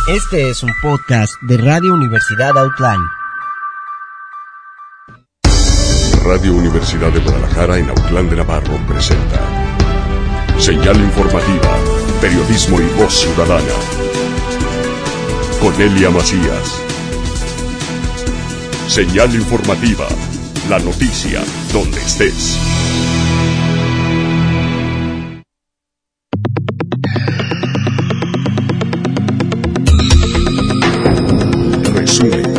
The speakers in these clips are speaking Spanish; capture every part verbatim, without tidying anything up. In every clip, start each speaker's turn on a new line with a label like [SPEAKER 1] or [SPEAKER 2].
[SPEAKER 1] Este es un podcast de Radio Universidad Autlán.
[SPEAKER 2] Radio Universidad de Guadalajara en Autlán de Navarro presenta Señal Informativa, Periodismo y Voz Ciudadana, con Elia Macías. Señal Informativa, la noticia donde estés. Resumen.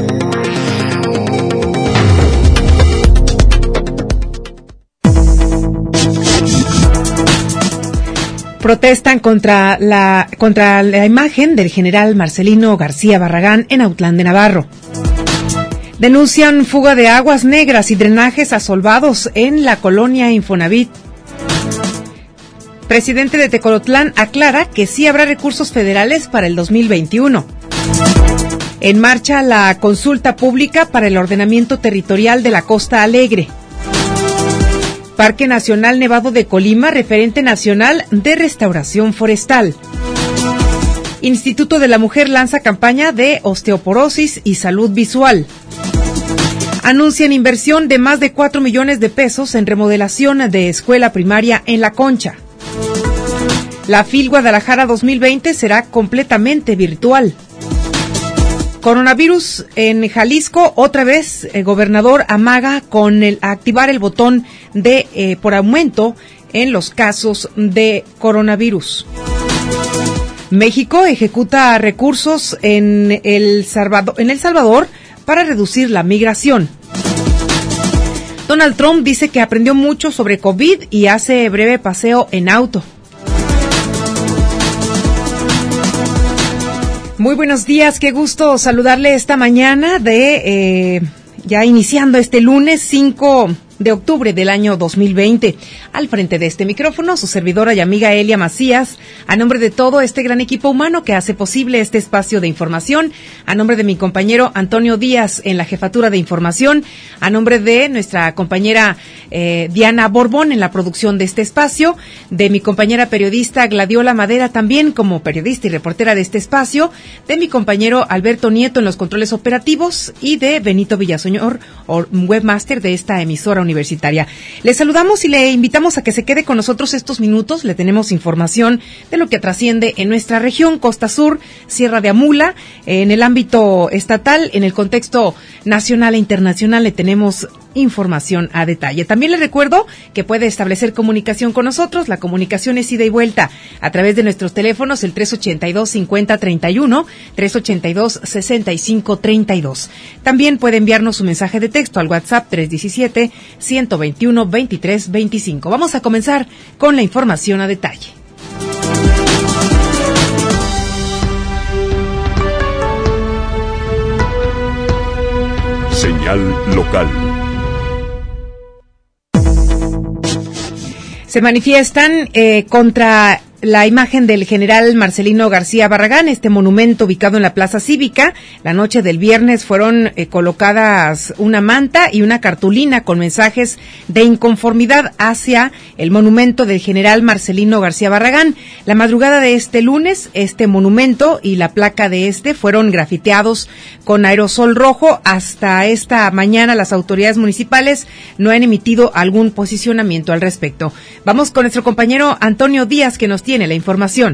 [SPEAKER 3] Protestan contra la, contra la imagen del general Marcelino García Barragán en Autlán de Navarro. Denuncian fuga de aguas negras y drenajes asolvados en la colonia Infonavit. Presidente de Tecolotlán aclara que sí habrá recursos federales para el dos mil veintiuno. En marcha la consulta pública para el ordenamiento territorial de la Costa Alegre. Parque Nacional Nevado de Colima, referente nacional de restauración forestal. Instituto de la Mujer lanza campaña de osteoporosis y salud visual. Anuncian inversión de más de cuatro millones de pesos en remodelación de escuela primaria en La Concha. La FIL Guadalajara dos mil veinte será completamente virtual. Coronavirus en Jalisco, otra vez el gobernador amaga con el activar el botón de eh, por aumento en los casos de coronavirus. México ejecuta recursos en El Salvador, en El Salvador para reducir la migración. Donald Trump dice que aprendió mucho sobre COVID y hace breve paseo en auto. Muy buenos días, qué gusto saludarle esta mañana de, eh, ya iniciando este lunes cinco de octubre del año dos mil veinte. Al frente de este micrófono, su servidora y amiga Elia Macías, a nombre de todo este gran equipo humano que hace posible este espacio de información, a nombre de mi compañero Antonio Díaz en la jefatura de información, a nombre de nuestra compañera eh, Diana Borbón en la producción de este espacio, de mi compañera periodista Gladiola Madera también como periodista y reportera de este espacio, de mi compañero Alberto Nieto en los controles operativos y de Benito Villaseñor, webmaster de esta emisora universitaria. Le saludamos y le invitamos a que se quede con nosotros estos minutos. Le tenemos información de lo que trasciende en nuestra región, Costa Sur, Sierra de Amula, en el ámbito estatal, en el contexto nacional e internacional le tenemos información a detalle. También le recuerdo que puede establecer comunicación con nosotros. La comunicación es ida y vuelta a través de nuestros teléfonos, el tres ochenta y dos, cincuenta, treinta y uno, tres ochenta y dos, sesenta y cinco, treinta y dos. También puede enviarnos su mensaje de texto al WhatsApp tres diecisiete, ciento veintiuno, veintitrés veinticinco. Vamos a comenzar con la información a detalle.
[SPEAKER 2] Señal local.
[SPEAKER 3] Se manifiestan eh, contra la imagen del general Marcelino García Barragán, este monumento ubicado en la Plaza Cívica. La noche del viernes fueron eh, colocadas una manta y una cartulina con mensajes de inconformidad hacia el monumento del general Marcelino García Barragán. La madrugada de este lunes, este monumento y la placa de este fueron grafiteados con aerosol rojo. Hasta esta mañana las autoridades municipales no han emitido algún posicionamiento al respecto. Vamos con nuestro compañero Antonio Díaz, que nos tiene la información.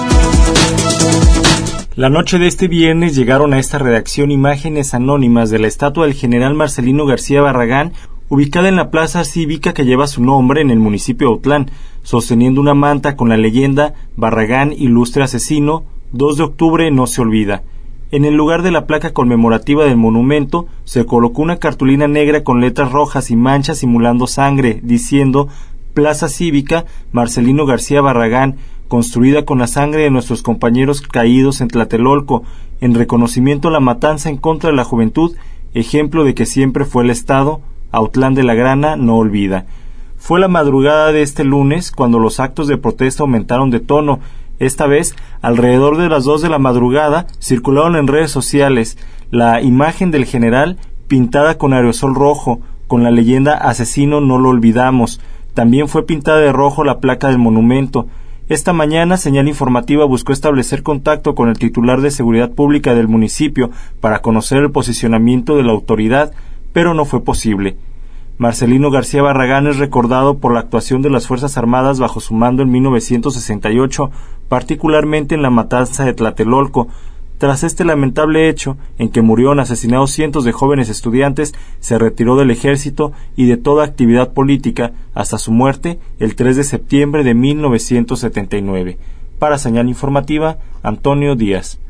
[SPEAKER 4] La noche de este viernes llegaron a esta redacción imágenes anónimas de la estatua del general Marcelino García Barragán, ubicada en la plaza cívica que lleva su nombre en el municipio de Autlán, sosteniendo una manta con la leyenda Barragán ilustre asesino, dos de octubre no se olvida. En el lugar de la placa conmemorativa del monumento se colocó una cartulina negra con letras rojas y manchas simulando sangre, diciendo Plaza Cívica Marcelino García Barragán, construida con la sangre de nuestros compañeros caídos en Tlatelolco, en reconocimiento a la matanza en contra de la juventud, ejemplo de que siempre fue el Estado, Autlán de la Grana no olvida. Fue la madrugada de este lunes cuando los actos de protesta aumentaron de tono. Esta vez, alrededor de las dos de la madrugada, circularon en redes sociales la imagen del general pintada con aerosol rojo, con la leyenda Asesino no lo olvidamos. También fue pintada de rojo la placa del monumento. Esta mañana, Señal Informativa buscó establecer contacto con el titular de Seguridad Pública del municipio para conocer el posicionamiento de la autoridad, pero no fue posible. Marcelino García Barragán es recordado por la actuación de las Fuerzas Armadas bajo su mando en mil novecientos sesenta y ocho, particularmente en la matanza de Tlatelolco. Tras este lamentable hecho, en que murieron asesinados cientos de jóvenes estudiantes, se retiró del ejército y de toda actividad política hasta su muerte el tres de septiembre de mil novecientos setenta y nueve. Para Señal Informativa, Antonio Díaz.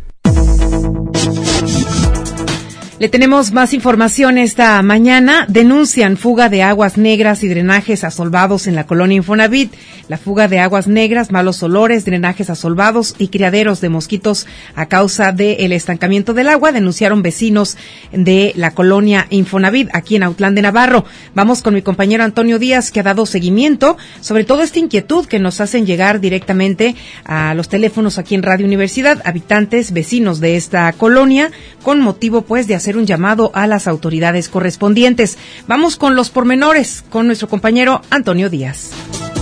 [SPEAKER 3] Le tenemos más información esta mañana. Denuncian fuga de aguas negras y drenajes asolvados en la colonia Infonavit. La fuga de aguas negras, malos olores, drenajes asolvados y criaderos de mosquitos a causa del estancamiento del agua, denunciaron vecinos de la colonia Infonavit, aquí en Autlán de Navarro. Vamos con mi compañero Antonio Díaz, que ha dado seguimiento sobre toda esta inquietud que nos hacen llegar directamente a los teléfonos aquí en Radio Universidad, habitantes, vecinos de esta colonia, con motivo pues de hacer un llamado a las autoridades correspondientes. Vamos con los pormenores con nuestro compañero Antonio Díaz.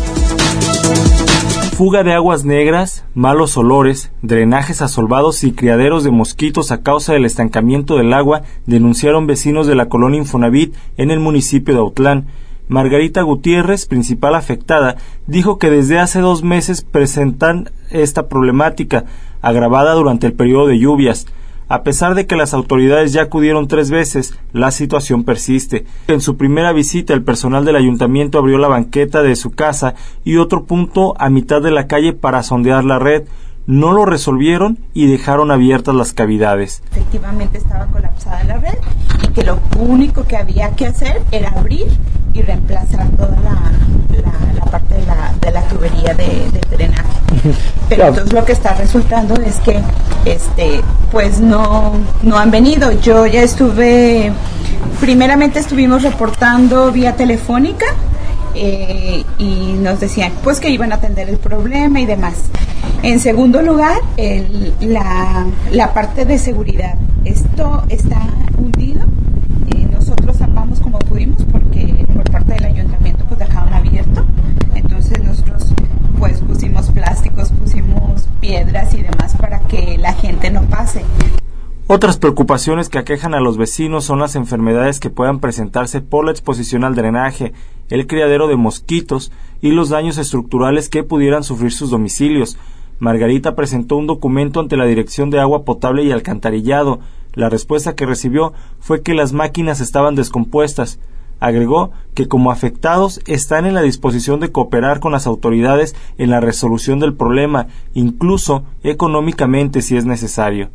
[SPEAKER 4] Fuga de aguas negras, malos olores, drenajes asolvados y criaderos de mosquitos a causa del estancamiento del agua, denunciaron vecinos de la colonia Infonavit en el municipio de Autlán. Margarita Gutiérrez, principal afectada, dijo que desde hace dos meses presentan esta problemática, agravada durante el periodo de lluvias. A pesar de que las autoridades ya acudieron tres veces, la situación persiste. En su primera visita, el personal del ayuntamiento abrió la banqueta de su casa y otro punto a mitad de la calle para sondear la red. No lo resolvieron y dejaron abiertas las cavidades.
[SPEAKER 5] Efectivamente estaba colapsada la red y que lo único que había que hacer era abrir y reemplazar toda la, la, la parte de la, de la tubería de, de drenaje. Pero entonces lo que está resultando es que este pues no, no han venido. Yo ya estuve, primeramente estuvimos reportando vía telefónica eh, y nos decían pues que iban a atender el problema y demás. En segundo lugar, el, la, la parte de seguridad. Esto está hundido. Eh, nosotros tapamos como pudimos porque por parte del ayuntamiento pues dejaron abierto. Entonces nosotros pues pusimos plásticos, pusimos piedras y demás para que la gente no pase.
[SPEAKER 4] Otras preocupaciones que aquejan a los vecinos son las enfermedades que puedan presentarse por la exposición al drenaje, el criadero de mosquitos y los daños estructurales que pudieran sufrir sus domicilios. Margarita presentó un documento ante la Dirección de Agua Potable y Alcantarillado. La respuesta que recibió fue que las máquinas estaban descompuestas. Agregó que como afectados están en la disposición de cooperar con las autoridades en la resolución del problema, incluso económicamente si es necesario.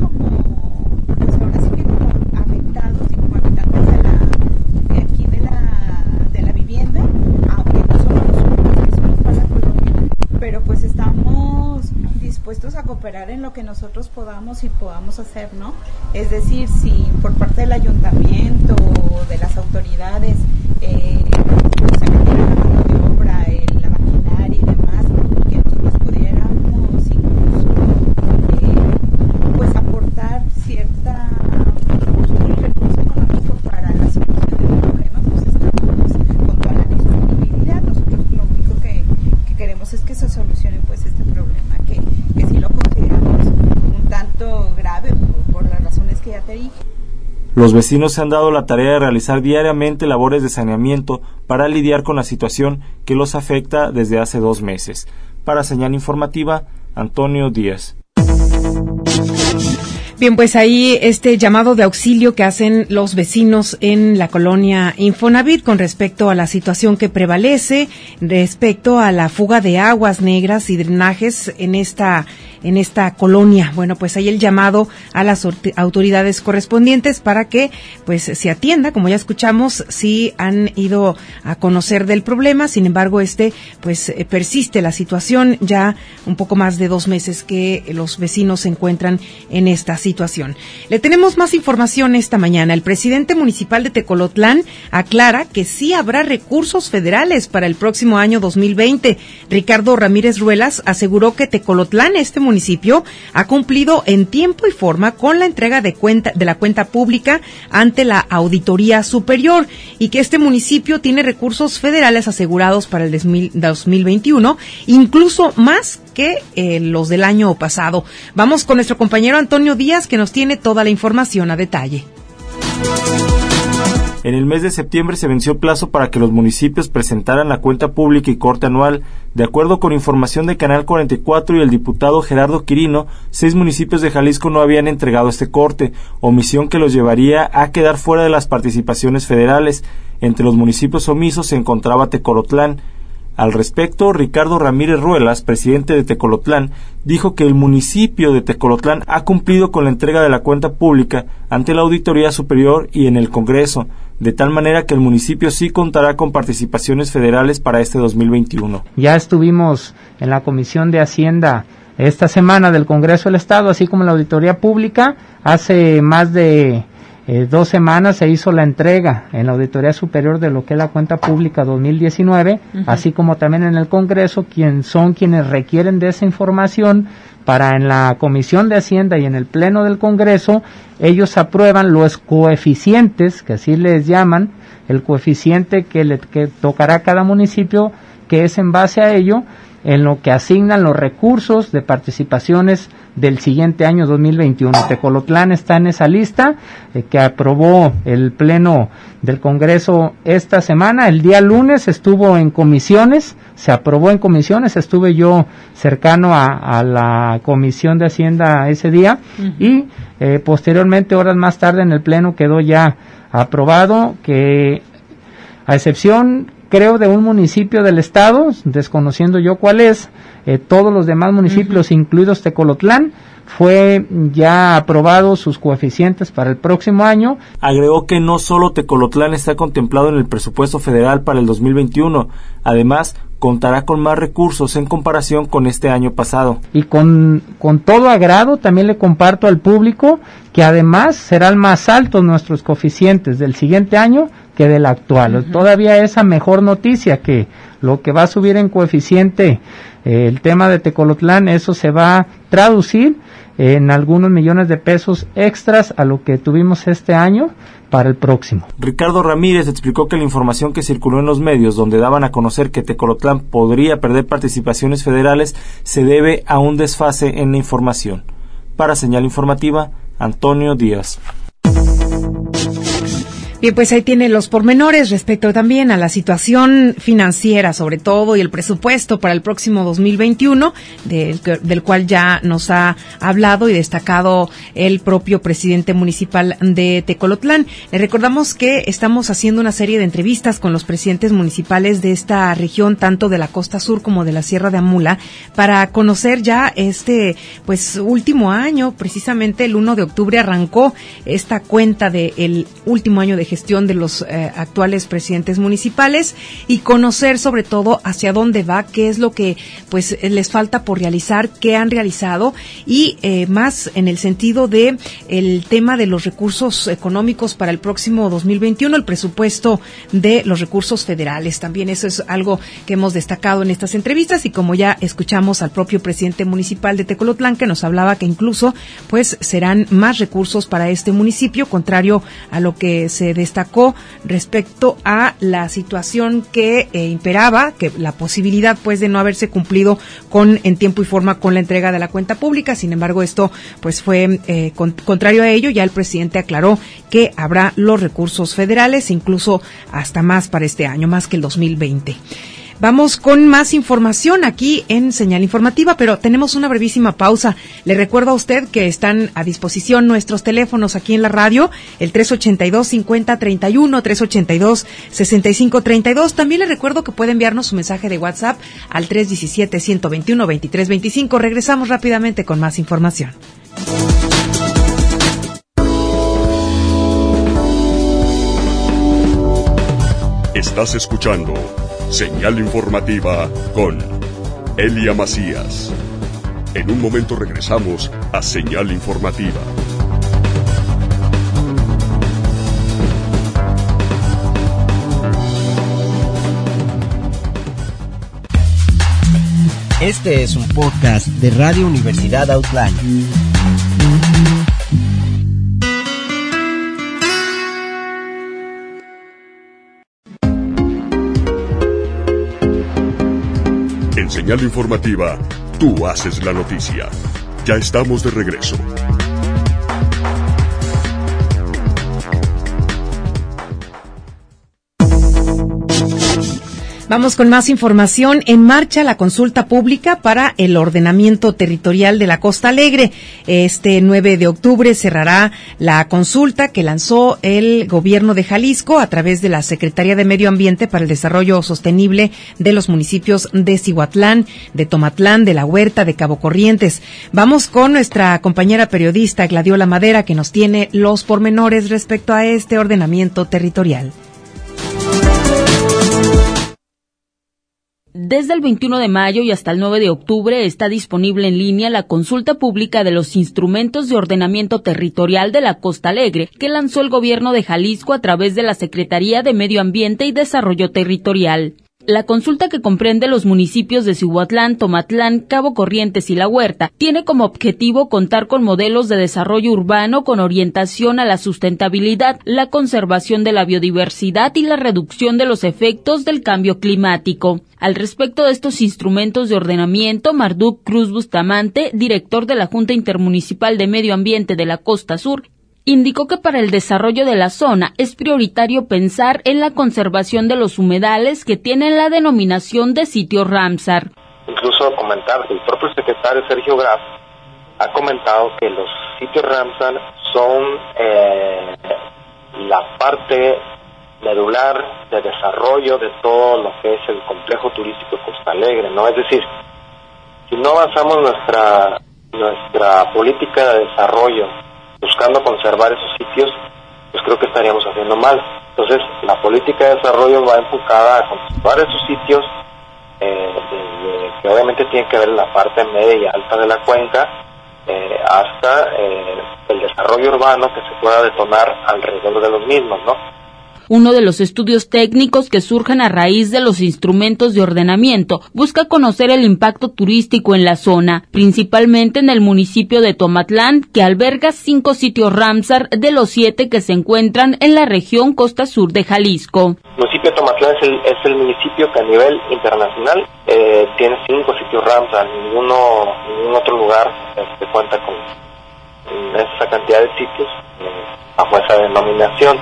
[SPEAKER 5] Dispuestos a cooperar en lo que nosotros podamos y podamos hacer, ¿no? Es decir, si por parte del ayuntamiento o de las autoridades eh, se metiera la mano de obra, eh, la maquinaria y demás, que nosotros pudiéramos incluso eh, pues aportar cierta recurso económico para la solución del problema, pues estamos con toda la disponibilidad. Nosotros lo único que, que queremos es que se solucione pues este problema, que que sí lo consideramos un tanto grave por, por las razones que ya te dije.
[SPEAKER 4] Los vecinos se han dado la tarea de realizar diariamente labores de saneamiento para lidiar con la situación que los afecta desde hace dos meses. Para Señal Informativa, Antonio Díaz.
[SPEAKER 3] Bien, pues ahí este llamado de auxilio que hacen los vecinos en la colonia Infonavit con respecto a la situación que prevalece, respecto a la fuga de aguas negras y drenajes en esta en esta colonia. Bueno, pues ahí el llamado a las autoridades correspondientes para que pues se atienda, como ya escuchamos, si han ido a conocer del problema. Sin embargo, este pues persiste la situación, ya un poco más de dos meses que los vecinos se encuentran en esta situación. Le tenemos más información esta mañana. El presidente municipal de Tecolotlán aclara que sí habrá recursos federales para el próximo año dos mil veinte. Ricardo Ramírez Ruelas aseguró que Tecolotlán, este municipio municipio ha cumplido en tiempo y forma con la entrega de cuenta de la cuenta pública ante la Auditoría Superior y que este municipio tiene recursos federales asegurados para el dos mil veintiuno, incluso más que eh, los del año pasado. Vamos con nuestro compañero Antonio Díaz, que nos tiene toda la información a detalle.
[SPEAKER 4] En el mes de septiembre se venció plazo para que los municipios presentaran la cuenta pública y corte anual. De acuerdo con información de Canal cuarenta y cuatro y el diputado Gerardo Quirino, seis municipios de Jalisco no habían entregado este corte, omisión que los llevaría a quedar fuera de las participaciones federales. Entre los municipios omisos se encontraba Tecolotlán. Al respecto, Ricardo Ramírez Ruelas, presidente de Tecolotlán, dijo que el municipio de Tecolotlán ha cumplido con la entrega de la cuenta pública ante la Auditoría Superior y en el Congreso, de tal manera que el municipio sí contará con participaciones federales para este dos mil veintiuno.
[SPEAKER 6] Ya estuvimos en la Comisión de Hacienda esta semana del Congreso del Estado, así como en la Auditoría Pública. Hace más de Eh, dos semanas se hizo la entrega en la Auditoría Superior de lo que es la cuenta pública dos mil diecinueve, uh-huh. así como también en el Congreso, quien son quienes requieren de esa información para en la Comisión de Hacienda y en el Pleno del Congreso, ellos aprueban los coeficientes, que así les llaman, el coeficiente que le que tocará a cada municipio, que es en base a ello, en lo que asignan los recursos de participaciones del siguiente año dos mil veintiuno. Tecolotlán está en esa lista eh, que aprobó el Pleno del Congreso esta semana. El día lunes estuvo en comisiones, se aprobó en comisiones, estuve yo cercano a, a la Comisión de Hacienda ese día, uh-huh. y eh, posteriormente, horas más tarde, en el Pleno quedó ya aprobado, que a excepción creo de un municipio del estado, desconociendo yo cuál es, eh, todos los demás municipios, uh-huh. incluidos Tecolotlán, fue ya aprobado sus coeficientes para el próximo año.
[SPEAKER 4] Agregó que no solo Tecolotlán está contemplado en el presupuesto federal para el dos mil veintiuno, además contará con más recursos en comparación con este año pasado.
[SPEAKER 6] Y con, con todo agrado también le comparto al público que además serán más altos nuestros coeficientes del siguiente año que del actual. Uh-huh. Todavía esa mejor noticia, que lo que va a subir en coeficiente eh, el tema de Tecolotlán, eso se va a traducir en algunos millones de pesos extras a lo que tuvimos este año para el próximo.
[SPEAKER 4] Ricardo Ramírez explicó que la información que circuló en los medios, donde daban a conocer que Tecolotlán podría perder participaciones federales, se debe a un desfase en la información. Para Señal Informativa, Antonio Díaz.
[SPEAKER 3] Bien, pues ahí tiene los pormenores respecto también a la situación financiera, sobre todo, y el presupuesto para el próximo dos mil veintiuno, del, del cual ya nos ha hablado y destacado el propio presidente municipal de Tecolotlán. Le recordamos que estamos haciendo una serie de entrevistas con los presidentes municipales de esta región, tanto de la costa sur como de la Sierra de Amula, para conocer ya este, pues, último año. Precisamente el uno de octubre arrancó esta cuenta del último año de gestión de los eh, actuales presidentes municipales y conocer sobre todo hacia dónde va, qué es lo que pues les falta por realizar, qué han realizado y eh, más en el sentido de el tema de los recursos económicos para el próximo dos mil veintiuno, el presupuesto de los recursos federales. También eso es algo que hemos destacado en estas entrevistas y como ya escuchamos al propio presidente municipal de Tecolotlán, que nos hablaba que incluso pues serán más recursos para este municipio, contrario a lo que se destacó respecto a la situación que eh, imperaba, que la posibilidad pues de no haberse cumplido con en tiempo y forma con la entrega de la cuenta pública. Sin embargo, esto pues fue eh, con, contrario a ello. Ya el presidente aclaró que habrá los recursos federales, incluso hasta más para este año, más que el dos mil veinte. Vamos con más información aquí en Señal Informativa, pero tenemos una brevísima pausa. Le recuerdo a usted que están a disposición nuestros teléfonos aquí en la radio, el tres ochenta y dos, cincuenta, treinta y uno, tres ochenta y dos, sesenta y cinco, treinta y dos. También le recuerdo que puede enviarnos su mensaje de WhatsApp al tres diecisiete, ciento veintiuno, veintitrés veinticinco. Regresamos rápidamente con más información.
[SPEAKER 2] Estás escuchando Señal Informativa con Elia Macías. En un momento regresamos a Señal Informativa.
[SPEAKER 1] Este es un podcast de Radio Universidad Outline.
[SPEAKER 2] En Señal Informativa, tú haces la noticia. Ya estamos de regreso.
[SPEAKER 3] Vamos con más información. En marcha la consulta pública para el ordenamiento territorial de la Costa Alegre. Este nueve de octubre cerrará la consulta que lanzó el gobierno de Jalisco a través de la Secretaría de Medio Ambiente para el Desarrollo Sostenible de los municipios de Cihuatlán, de Tomatlán, de La Huerta, de Cabo Corrientes. Vamos con nuestra compañera periodista Gladiola Madera, que nos tiene los pormenores respecto a este ordenamiento territorial.
[SPEAKER 7] Desde el veintiuno de mayo y hasta el nueve de octubre está disponible en línea la consulta pública de los instrumentos de ordenamiento territorial de la Costa Alegre que lanzó el gobierno de Jalisco a través de la Secretaría de Medio Ambiente y Desarrollo Territorial. La consulta, que comprende los municipios de Cihuatlán, Tomatlán, Cabo Corrientes y La Huerta, tiene como objetivo contar con modelos de desarrollo urbano con orientación a la sustentabilidad, la conservación de la biodiversidad y la reducción de los efectos del cambio climático. Al respecto de estos instrumentos de ordenamiento, Marduk Cruz Bustamante, director de la Junta Intermunicipal de Medio Ambiente de la Costa Sur, indicó que para el desarrollo de la zona es prioritario pensar en la conservación de los humedales que tienen la denominación de sitio Ramsar.
[SPEAKER 8] Incluso comentar que el propio secretario Sergio Graf ha comentado que los sitios Ramsar son eh, la parte medular de desarrollo de todo lo que es el complejo turístico de Costa Alegre, ¿no? Es decir, si no avanzamos nuestra nuestra política de desarrollo buscando conservar esos sitios, pues creo que estaríamos haciendo mal. Entonces, la política de desarrollo va enfocada a conservar esos sitios, eh, de, de, que obviamente tiene que ver en la parte media y alta de la cuenca, eh, hasta eh, el desarrollo urbano que se pueda detonar alrededor de los mismos, ¿no?
[SPEAKER 7] Uno de los estudios técnicos que surgen a raíz de los instrumentos de ordenamiento busca conocer el impacto turístico en la zona, principalmente en el municipio de Tomatlán, que alberga cinco sitios Ramsar de los siete que se encuentran en la región costa sur de Jalisco.
[SPEAKER 8] El municipio de Tomatlán es el, es el municipio que a nivel internacional eh, tiene cinco sitios Ramsar. Ninguno, ningún otro lugar este, cuenta con esa cantidad de sitios eh, bajo esa denominación.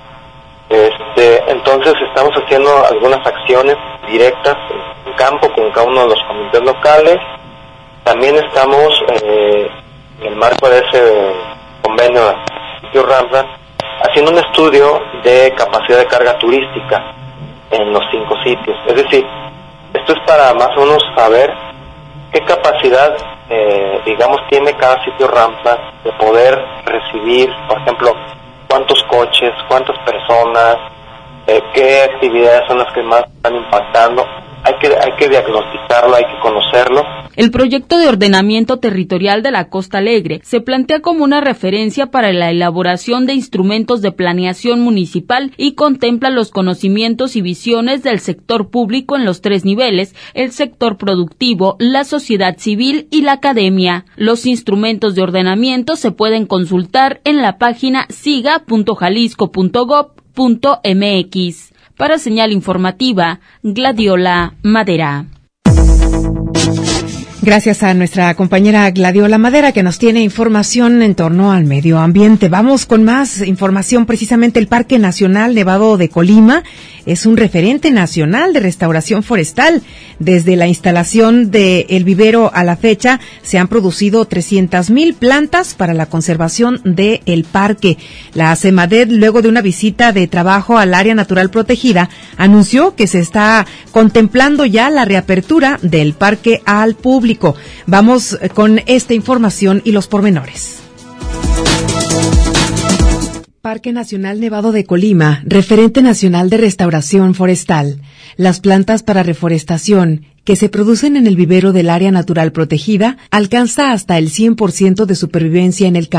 [SPEAKER 8] Este, entonces estamos haciendo algunas acciones directas en campo con cada uno de los comités locales. También estamos eh, en el marco de ese convenio de sitio Ramsar haciendo un estudio de capacidad de carga turística en los cinco sitios. Es decir, esto es para más o menos saber qué capacidad eh, digamos tiene cada sitio Ramsar de poder recibir, por ejemplo, cuántos coches, cuántas personas, eh, qué actividades son las que más están impactando. Hay que, hay que diagnosticarlo, hay que conocerlo.
[SPEAKER 7] El proyecto de ordenamiento territorial de la Costa Alegre se plantea como una referencia para la elaboración de instrumentos de planeación municipal y contempla los conocimientos y visiones del sector público en los tres niveles, el sector productivo, la sociedad civil y la academia. Los instrumentos de ordenamiento se pueden consultar en la página siga punto jalisco punto gob punto mx. Para Señal Informativa, Gladiola Madera.
[SPEAKER 3] Gracias a nuestra compañera Gladiola Madera, que nos tiene información en torno al medio ambiente. Vamos con más información. Precisamente el Parque Nacional Nevado de Colima es un referente nacional de restauración forestal. Desde la instalación del vivero a la fecha se han producido trescientas mil plantas para la conservación del parque. La CEMADET, luego de una visita de trabajo al área natural protegida, anunció que se está contemplando ya la reapertura del parque al público. Vamos con esta información y los pormenores. Parque Nacional Nevado de Colima, referente nacional de restauración forestal. Las plantas para reforestación que se producen en el vivero del área natural protegida alcanza hasta el cien por ciento de supervivencia en el campo.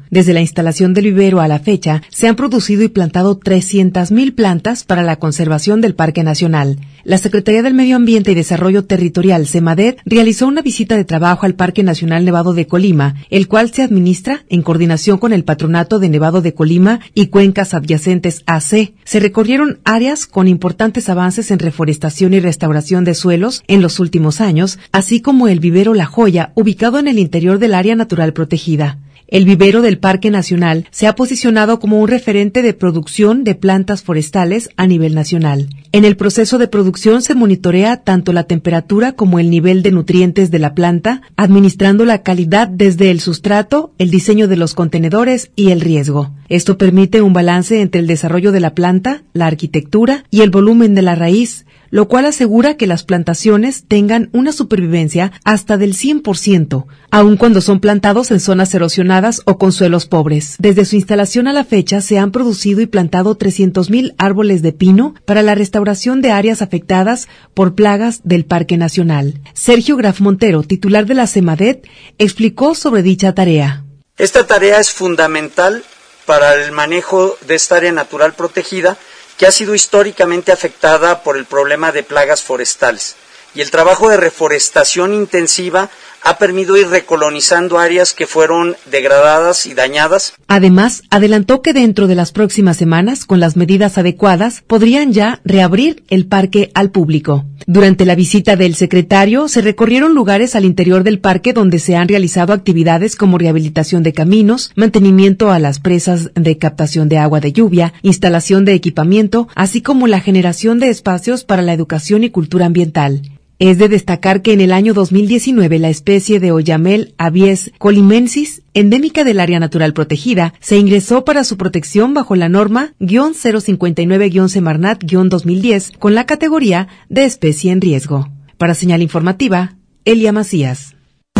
[SPEAKER 3] Desde la instalación del vivero a la fecha, se han producido y plantado trescientas mil plantas para la conservación del Parque Nacional. La Secretaría del Medio Ambiente y Desarrollo Territorial, SEMADET, realizó una visita de trabajo al Parque Nacional Nevado de Colima, el cual se administra en coordinación con el Patronato de Nevado de Colima y cuencas adyacentes A C. Se recorrieron áreas con importantes avances en reforestación y restauración de suelos en los últimos años, así como el vivero La Joya, ubicado en el interior del área natural protegida. El vivero del Parque Nacional se ha posicionado como un referente de producción de plantas forestales a nivel nacional. En el proceso de producción se monitorea tanto la temperatura como el nivel de nutrientes de la planta, administrando la calidad desde el sustrato, el diseño de los contenedores y el riesgo. Esto permite un balance entre el desarrollo de la planta, la arquitectura y el volumen de la raíz, lo cual asegura que las plantaciones tengan una supervivencia hasta del cien por ciento, aun cuando son plantados en zonas erosionadas o con suelos pobres. Desde su instalación a la fecha se han producido y plantado trescientos mil árboles de pino para la restauración de áreas afectadas por plagas del Parque Nacional. Sergio Graf Montero, titular de la SEMADET, explicó sobre dicha tarea.
[SPEAKER 9] Esta tarea es fundamental para el manejo de esta área natural protegida, que ha sido históricamente afectada por el problema de plagas forestales. Y el trabajo de reforestación intensiva ha permitido ir recolonizando áreas que fueron degradadas y dañadas.
[SPEAKER 3] Además, adelantó que dentro de las próximas semanas, con las medidas adecuadas, podrían ya reabrir el parque al público. Durante la visita del secretario, se recorrieron lugares al interior del parque donde se han realizado actividades como rehabilitación de caminos, mantenimiento a las presas de captación de agua de lluvia, instalación de equipamiento, así como la generación de espacios para la educación y cultura ambiental. Es de destacar que en el año dos mil diecinueve la especie de Oyamel abies colimensis, endémica del área natural protegida, se ingresó para su protección bajo la norma cero cincuenta y nueve Semarnat dos mil diez con la categoría de especie en riesgo. Para Señal Informativa, Elia Macías.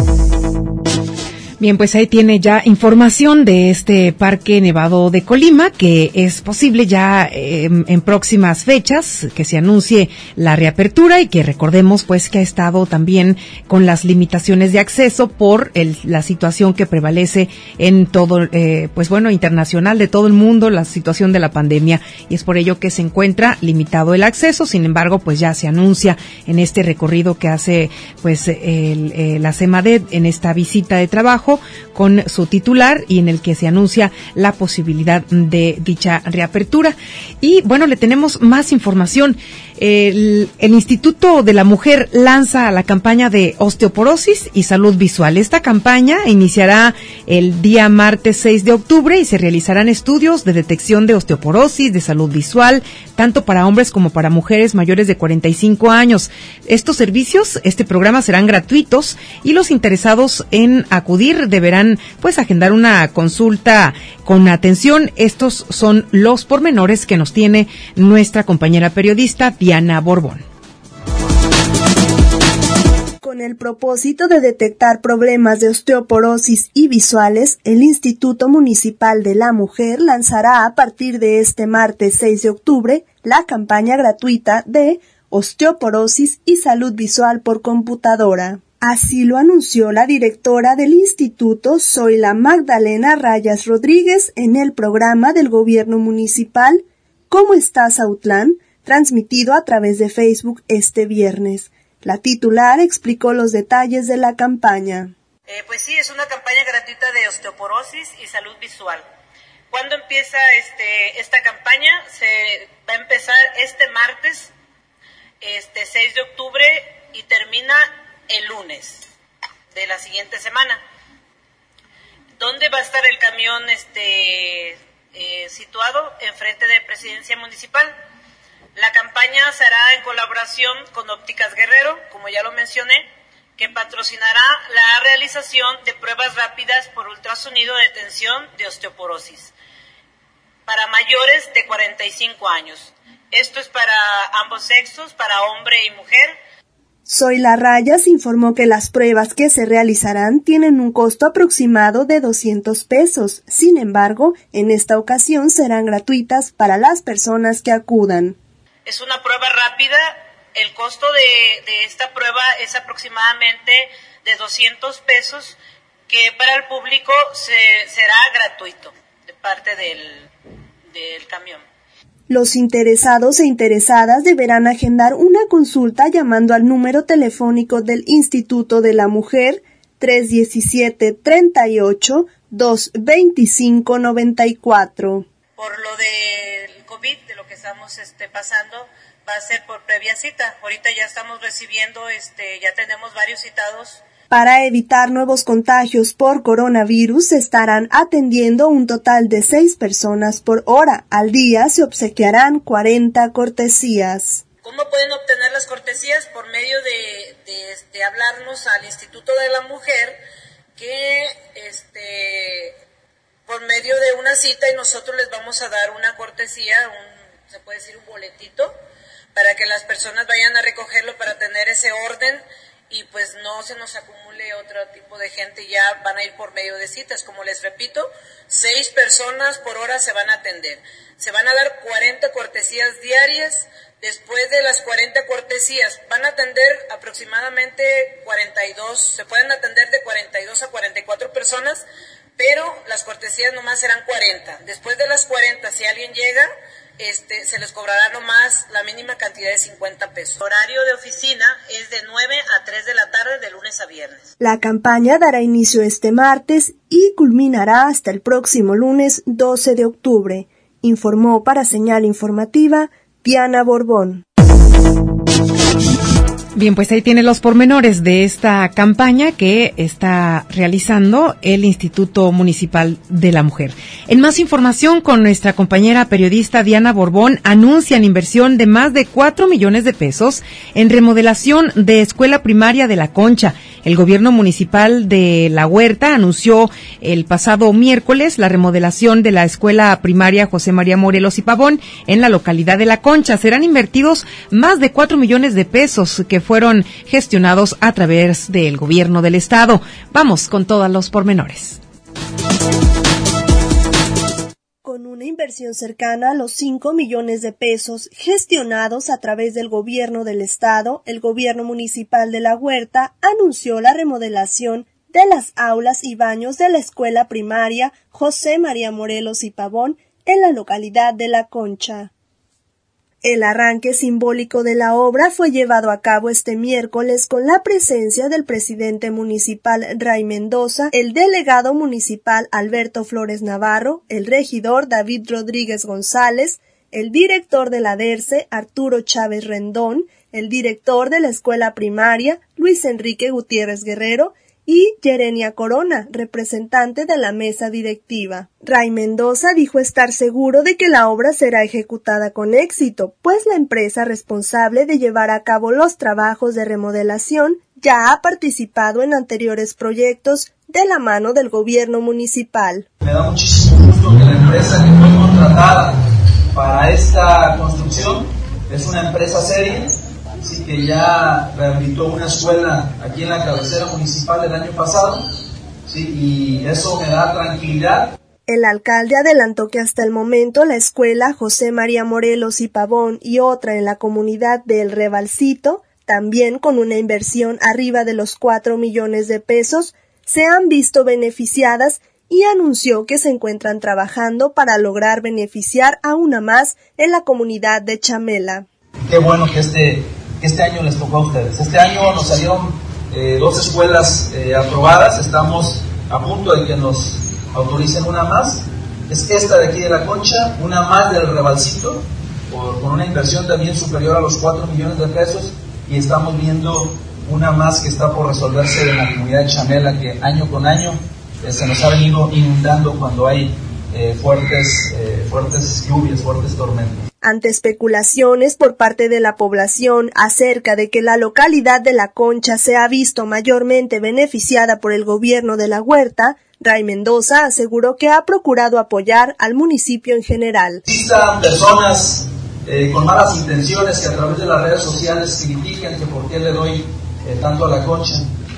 [SPEAKER 3] Bien, pues ahí tiene ya información de este Parque Nevado de Colima, que es posible ya eh, en próximas fechas que se anuncie la reapertura, y que recordemos pues que ha estado también con las limitaciones de acceso por el, la situación que prevalece en todo, eh, pues bueno, internacional de todo el mundo, la situación de la pandemia, y es por ello que se encuentra limitado el acceso. Sin embargo, pues ya se anuncia en este recorrido que hace pues el, eh, la SEMADET en esta visita de trabajo con su titular, y en el que se anuncia la posibilidad de dicha reapertura. Y bueno, le tenemos más información. El, el Instituto de la Mujer lanza la campaña de osteoporosis y salud visual. Esta campaña iniciará el día martes seis de octubre y se realizarán estudios de detección de osteoporosis, de salud visual, tanto para hombres como para mujeres mayores de cuarenta y cinco años. Estos servicios, este programa, serán gratuitos, y los interesados en acudir deberán pues agendar una consulta con atención. Estos son los pormenores que nos tiene nuestra compañera periodista Diana Borbón.
[SPEAKER 10] Con el propósito de detectar problemas de osteoporosis y visuales, el Instituto Municipal de la Mujer lanzará a partir de este martes seis de octubre la campaña gratuita de osteoporosis y salud visual por computadora. Así lo anunció la directora del instituto, Zoila Magdalena Rayas Rodríguez, en el programa del gobierno municipal ¿Cómo estás, Autlán?, transmitido a través de Facebook este viernes. La titular explicó los detalles de la campaña.
[SPEAKER 11] Eh, pues sí, es una campaña gratuita de osteoporosis y salud visual. ¿Cuándo empieza este, esta campaña? Se va a empezar este martes, este seis de octubre, y termina el lunes de la siguiente semana. ¿Dónde va a estar el camión este eh, situado? Enfrente de Presidencia Municipal. La campaña se hará en colaboración con Ópticas Guerrero, como ya lo mencioné, que patrocinará la realización de pruebas rápidas por ultrasonido de detención de osteoporosis para mayores de cuarenta y cinco años. Esto es para ambos sexos, para hombre y mujer.
[SPEAKER 10] Zoila Rayas informó que las pruebas que se realizarán tienen un costo aproximado de doscientos pesos. Sin embargo, en esta ocasión serán gratuitas para las personas que acudan.
[SPEAKER 11] Es una prueba rápida. El costo de, de esta prueba es aproximadamente de doscientos pesos, que para el público se, será gratuito de parte del, del camión.
[SPEAKER 10] Los interesados e interesadas deberán agendar una consulta llamando al número telefónico del Instituto de la Mujer tres diecisiete, treinta y ocho, dos veinticinco, noventa y cuatro.
[SPEAKER 11] Por lo del COVID, de lo que estamos este, pasando, va a ser por previa cita. Ahorita ya estamos recibiendo, este, ya tenemos varios citados.
[SPEAKER 10] Para evitar nuevos contagios por coronavirus, se estarán atendiendo un total de seis personas por hora. Al día se obsequiarán cuarenta cortesías.
[SPEAKER 11] ¿Cómo pueden obtener las cortesías? Por medio de, de, de hablarnos al Instituto de la Mujer, que este, por medio de una cita, y nosotros les vamos a dar una cortesía, un, se puede decir un boletito, para que las personas vayan a recogerlo para tener ese orden y pues no se nos acumule otro tipo de gente. Ya van a ir por medio de citas, como les repito, seis personas por hora se van a atender. Se van a dar cuarenta cortesías diarias. Después de las cuarenta cortesías van a atender aproximadamente cuarenta y dos, se pueden atender de cuarenta y dos a cuarenta y cuatro personas, pero las cortesías nomás serán cuarenta. Después de las cuarenta, si alguien llega, este, se les cobrará nomás la mínima cantidad de cincuenta pesos. El horario de oficina es de nueve a tres de la tarde, de lunes a viernes.
[SPEAKER 10] La campaña dará inicio este martes y culminará hasta el próximo lunes doce de octubre, informó para Señal Informativa Diana Borbón.
[SPEAKER 3] Bien, pues ahí tiene los pormenores de esta campaña que está realizando el Instituto Municipal de la Mujer. En más información, con nuestra compañera periodista Diana Borbón, anuncian inversión de más de cuatro millones de pesos en remodelación de escuela primaria de La Concha. El gobierno municipal de La Huerta anunció el pasado miércoles la remodelación de la escuela primaria José María Morelos y Pavón en la localidad de La Concha. Serán invertidos más de cuatro millones de pesos que fueron gestionados a través del gobierno del estado. Vamos con todos los pormenores.
[SPEAKER 10] Con una inversión cercana a los cinco millones de pesos gestionados a través del gobierno del estado, el gobierno municipal de La Huerta anunció la remodelación de las aulas y baños de la escuela primaria José María Morelos y Pavón en la localidad de La Concha. El arranque simbólico de la obra fue llevado a cabo este miércoles con la presencia del presidente municipal Ray Mendoza, el delegado municipal Alberto Flores Navarro, el regidor David Rodríguez González, el director de la DERCE Arturo Chávez Rendón, el director de la escuela primaria Luis Enrique Gutiérrez Guerrero y Yerenia Corona, representante de la mesa directiva. Ray Mendoza dijo estar seguro de que la obra será ejecutada con éxito, pues la empresa responsable de llevar a cabo los trabajos de remodelación ya ha participado en anteriores proyectos de la mano del gobierno municipal.
[SPEAKER 12] Me da muchísimo gusto que la empresa que fue contratada para esta construcción es una empresa seria. Sí, que ya rehabilitó una escuela aquí en la cabecera municipal el año pasado, sí, y eso me da tranquilidad.
[SPEAKER 10] El alcalde adelantó que hasta el momento la escuela José María Morelos y Pavón y otra en la comunidad de El Rebalcito, también con una inversión arriba de los cuatro millones de pesos, se han visto beneficiadas y anunció que se encuentran trabajando para lograr beneficiar a una más en la comunidad de Chamela.
[SPEAKER 12] Qué bueno que este Este año les tocó a ustedes. Este año nos salieron eh, dos escuelas eh, aprobadas. Estamos a punto de que nos autoricen una más. Es esta de aquí de La Concha, una más del Rebalcito, por, con una inversión también superior a los cuatro millones de pesos. Y estamos viendo una más que está por resolverse en la comunidad de Chamela, que año con año eh, se nos ha venido inundando cuando hay eh, fuertes, eh, fuertes lluvias, fuertes tormentas.
[SPEAKER 10] Ante especulaciones por parte de la población acerca de que la localidad de La Concha se ha visto mayormente beneficiada por el gobierno de La Huerta, Ray Mendoza aseguró que ha procurado apoyar al municipio en general.
[SPEAKER 12] Existan personas eh, con malas intenciones que a través de las redes sociales critican que por qué le doy eh, tanto a La Concha.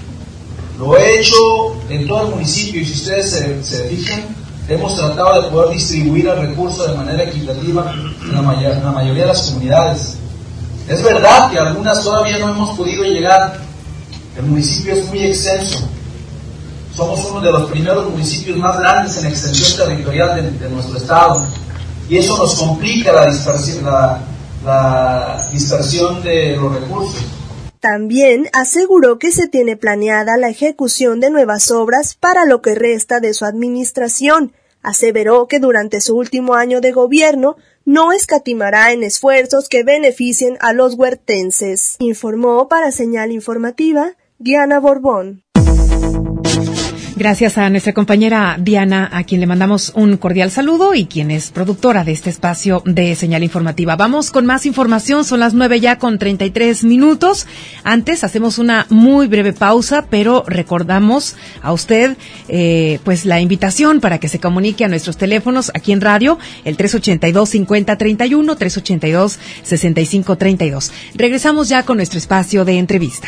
[SPEAKER 12] Lo he hecho en todo el municipio y si ustedes se, se fijan, hemos tratado de poder distribuir el recurso de manera equitativa en la, may- en la mayoría de las comunidades. Es verdad que algunas todavía no hemos podido llegar. El municipio es muy extenso. somos uno de los primeros municipios más grandes en extensión territorial de, de nuestro estado, y eso nos complica la dispersión, la, la dispersión de los recursos.
[SPEAKER 10] También aseguró que se tiene planeada la ejecución de nuevas obras para lo que resta de su administración. Aseveró que durante su último año de gobierno no escatimará en esfuerzos que beneficien a los huertenses. Informó para Señal Informativa Diana Borbón.
[SPEAKER 3] Gracias a nuestra compañera Diana, a quien le mandamos un cordial saludo y quien es productora de este espacio de Señal Informativa. Vamos con más información, son las nueve ya con treinta y tres minutos. Antes hacemos una muy breve pausa, pero recordamos a usted eh, pues la invitación para que se comunique a nuestros teléfonos aquí en radio, el tres ochenta y dos, cincuenta treinta y uno, tres ochenta y dos, sesenta y cinco treinta y dos. Regresamos ya con nuestro espacio de entrevista.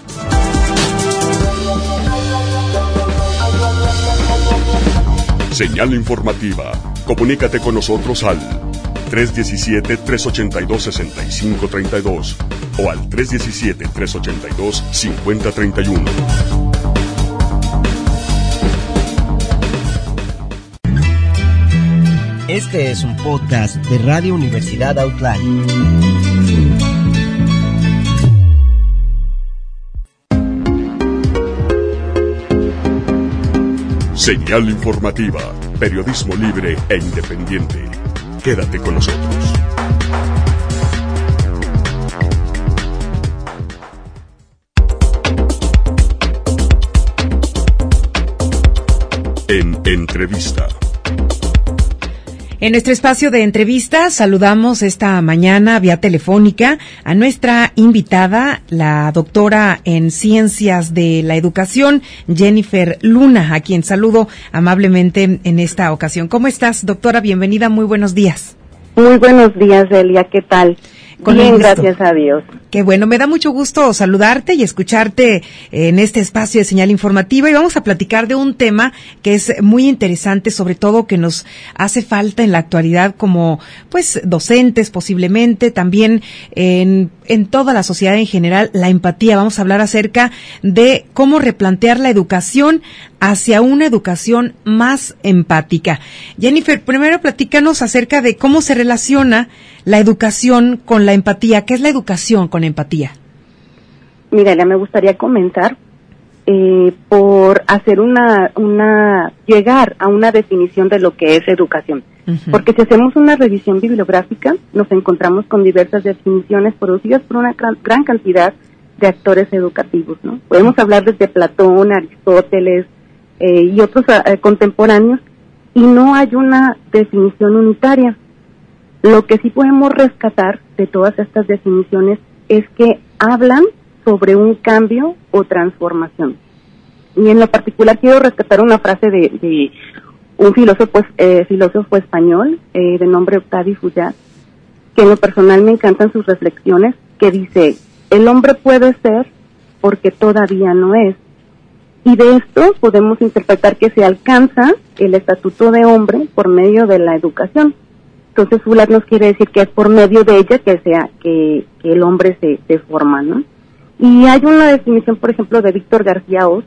[SPEAKER 2] Señal Informativa. Comunícate con nosotros al tres diecisiete, tres ochenta y dos, sesenta y cinco treinta y dos o al tres diecisiete, tres ochenta y dos, cincuenta treinta y uno.
[SPEAKER 1] Este es un podcast de Radio Universidad Outline.
[SPEAKER 2] Señal Informativa, periodismo libre e independiente. Quédate con nosotros. En entrevista.
[SPEAKER 3] En nuestro espacio de entrevistas saludamos esta mañana vía telefónica a nuestra invitada, la doctora en Ciencias de la Educación, Jennifer Luna, a quien saludo amablemente en esta ocasión. ¿Cómo estás, doctora? Bienvenida, muy buenos días.
[SPEAKER 13] Muy buenos días, Delia, ¿qué tal?
[SPEAKER 3] Con
[SPEAKER 13] Bien,
[SPEAKER 3] gusto.
[SPEAKER 13] gracias a Dios.
[SPEAKER 3] Qué bueno, me da mucho gusto saludarte y escucharte en este espacio de Señal Informativa, y vamos a platicar de un tema que es muy interesante, sobre todo que nos hace falta en la actualidad como pues docentes posiblemente, también en, en toda la sociedad en general, la empatía. Vamos a hablar acerca de cómo replantear la educación hacia una educación más empática. Jennifer, primero platícanos acerca de cómo se relaciona la educación con la empatía. ¿Qué es la educación con empatía?
[SPEAKER 13] Mira, ya me gustaría comenzar eh, por hacer una, una, llegar a una definición de lo que es educación. Uh-huh. Porque si hacemos una revisión bibliográfica, nos encontramos con diversas definiciones producidas por una gran, gran cantidad de actores educativos, ¿no? Podemos hablar desde Platón, Aristóteles eh, y otros eh, contemporáneos, y no hay una definición unitaria. Lo que sí podemos rescatar de todas estas definiciones es que hablan sobre un cambio o transformación. Y en lo particular quiero rescatar una frase de, de un filósofo, eh, filósofo español eh, de nombre Octavio Fullat, que en lo personal me encantan sus reflexiones, que dice: el hombre puede ser porque todavía no es. Y de esto podemos interpretar que se alcanza el estatuto de hombre por medio de la educación. Entonces Fullat nos quiere decir que es por medio de ella que sea que, que el hombre se, se forma, ¿no? Y hay una definición, por ejemplo, de Víctor García Oz,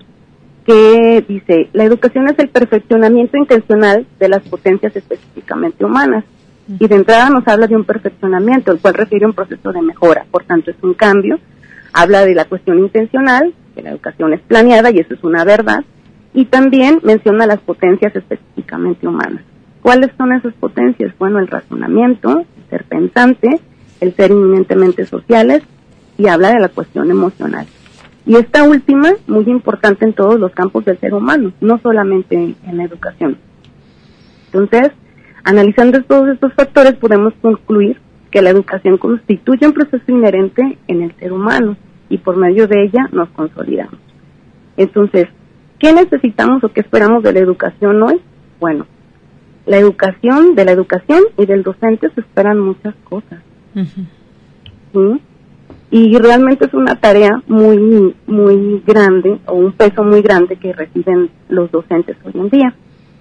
[SPEAKER 13] que dice: la educación es el perfeccionamiento intencional de las potencias específicamente humanas. Y de entrada nos habla de un perfeccionamiento, el cual refiere a un proceso de mejora, por tanto es un cambio. Habla de la cuestión intencional, que la educación es planeada, y eso es una verdad, y también menciona las potencias específicamente humanas. ¿Cuáles son esas potencias? Bueno, el razonamiento, el ser pensante, el ser eminentemente sociales, y habla de la cuestión emocional. Y esta última, muy importante en todos los campos del ser humano, no solamente en la educación. Entonces, analizando todos estos factores, podemos concluir que la educación constituye un proceso inherente en el ser humano, y por medio de ella nos consolidamos. Entonces, ¿qué necesitamos o qué esperamos de la educación hoy? Bueno, la educación, de la educación y del docente se esperan muchas cosas. Uh-huh. ¿Sí? Y realmente es una tarea muy, muy grande, o un peso muy grande que reciben los docentes hoy en día.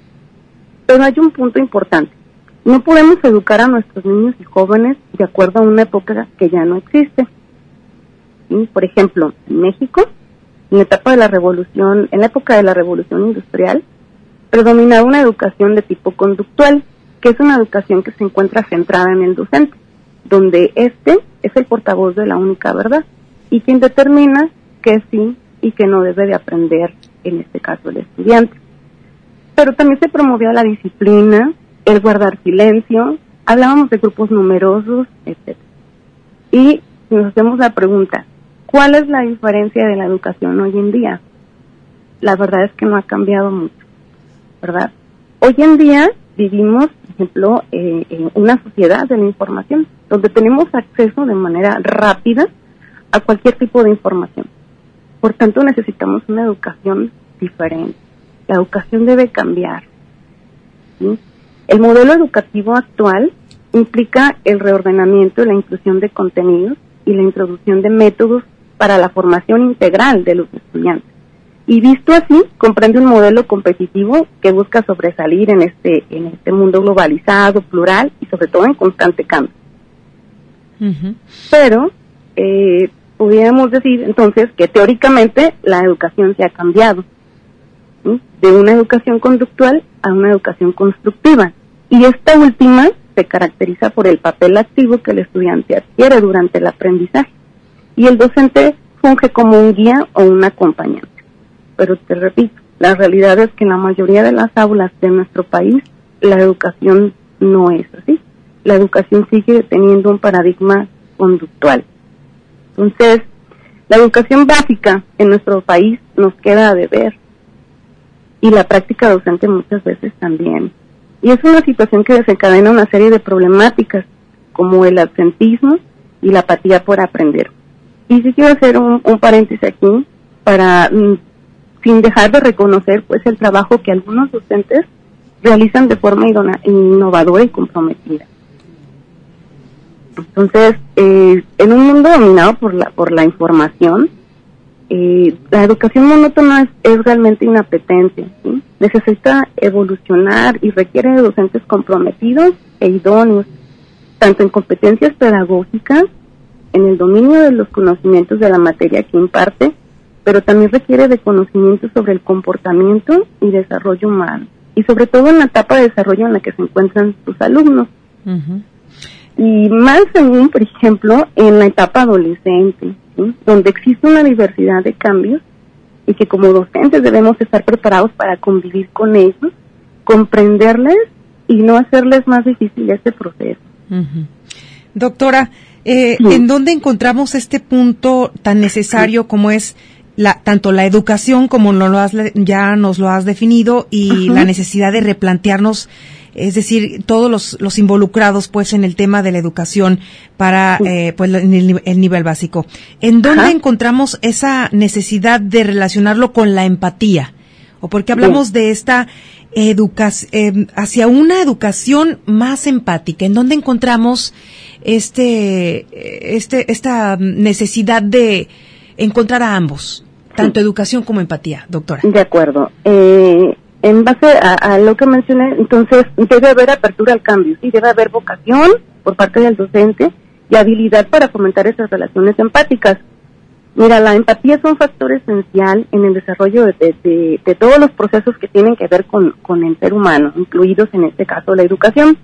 [SPEAKER 13] Pero hay un punto importante. No podemos educar a nuestros niños y jóvenes de acuerdo a una época que ya no existe. ¿Sí? Por ejemplo, en México en la etapa de la revolución, en la época de la revolución industrial, predominaba una educación de tipo conductual, que es una educación que se encuentra centrada en el docente, donde éste es el portavoz de la única verdad y quien determina qué sí y qué no debe de aprender, en este caso el estudiante. Pero también se promovía la disciplina, el guardar silencio, hablábamos de grupos numerosos, etcétera. Y nos hacemos la pregunta, ¿cuál es la diferencia de la educación hoy en día? La verdad es que no ha cambiado mucho, ¿verdad? Hoy en día vivimos, por ejemplo, eh, en una sociedad de la información, donde tenemos acceso de manera rápida a cualquier tipo de información. Por tanto, necesitamos una educación diferente. La educación debe cambiar, ¿sí? El modelo educativo actual implica el reordenamiento y la inclusión de contenidos y la introducción de métodos para la formación integral de los estudiantes. Y visto así, comprende un modelo competitivo que busca sobresalir en este en este mundo globalizado, plural y sobre todo en constante cambio. Uh-huh. Pero eh, podríamos decir entonces que teóricamente la educación se ha cambiado, ¿sí? De una educación conductual a una educación constructiva. Y esta última se caracteriza por el papel activo que el estudiante adquiere durante el aprendizaje. Y el docente funge como un guía o un acompañante. Pero te repito, la realidad es que en la mayoría de las aulas de nuestro país la educación no es así. La educación sigue teniendo un paradigma conductual. Entonces, la educación básica en nuestro país nos queda a deber. Y la práctica docente muchas veces también. Y es una situación que desencadena una serie de problemáticas, como el absentismo y la apatía por aprender. Y sí quiero hacer un, un paréntesis aquí para... Mm, sin dejar de reconocer pues el trabajo que algunos docentes realizan de forma innovadora y comprometida. Entonces, eh, en un mundo dominado por la por la información, eh, la educación monótona es, es realmente inapetente, ¿sí? Necesita evolucionar y requiere de docentes comprometidos e idóneos, tanto en competencias pedagógicas, en el dominio de los conocimientos de la materia que imparte, pero también requiere de conocimiento sobre el comportamiento y desarrollo humano, y sobre todo en la etapa de desarrollo en la que se encuentran sus alumnos. Uh-huh. Y más aún, por ejemplo, en la etapa adolescente, ¿sí? Donde existe una diversidad de cambios y que como docentes debemos estar preparados para convivir con ellos, comprenderles y no hacerles más difícil este proceso.
[SPEAKER 3] Uh-huh. Doctora, eh, sí. ¿En dónde encontramos este punto tan necesario sí. como es La, tanto la educación como no lo has, ya nos lo has definido y uh-huh. la necesidad de replantearnos, es decir, todos los, los involucrados pues en el tema de la educación para uh-huh. eh, pues el, el nivel básico? ¿En dónde uh-huh. encontramos esa necesidad de relacionarlo con la empatía? ¿O por qué hablamos uh-huh. de esta educación eh, hacia una educación más empática? ¿En dónde encontramos este este esta necesidad de encontrar a ambos, tanto sí. educación como empatía, doctora?
[SPEAKER 13] De acuerdo. Eh, en base a, a lo que mencioné, entonces debe haber apertura al cambio, sí, debe haber vocación por parte del docente y habilidad para fomentar esas relaciones empáticas. Mira, la empatía es un factor esencial en el desarrollo de, de, de, de todos los procesos que tienen que ver con, con el ser humano, incluidos en este caso la educación.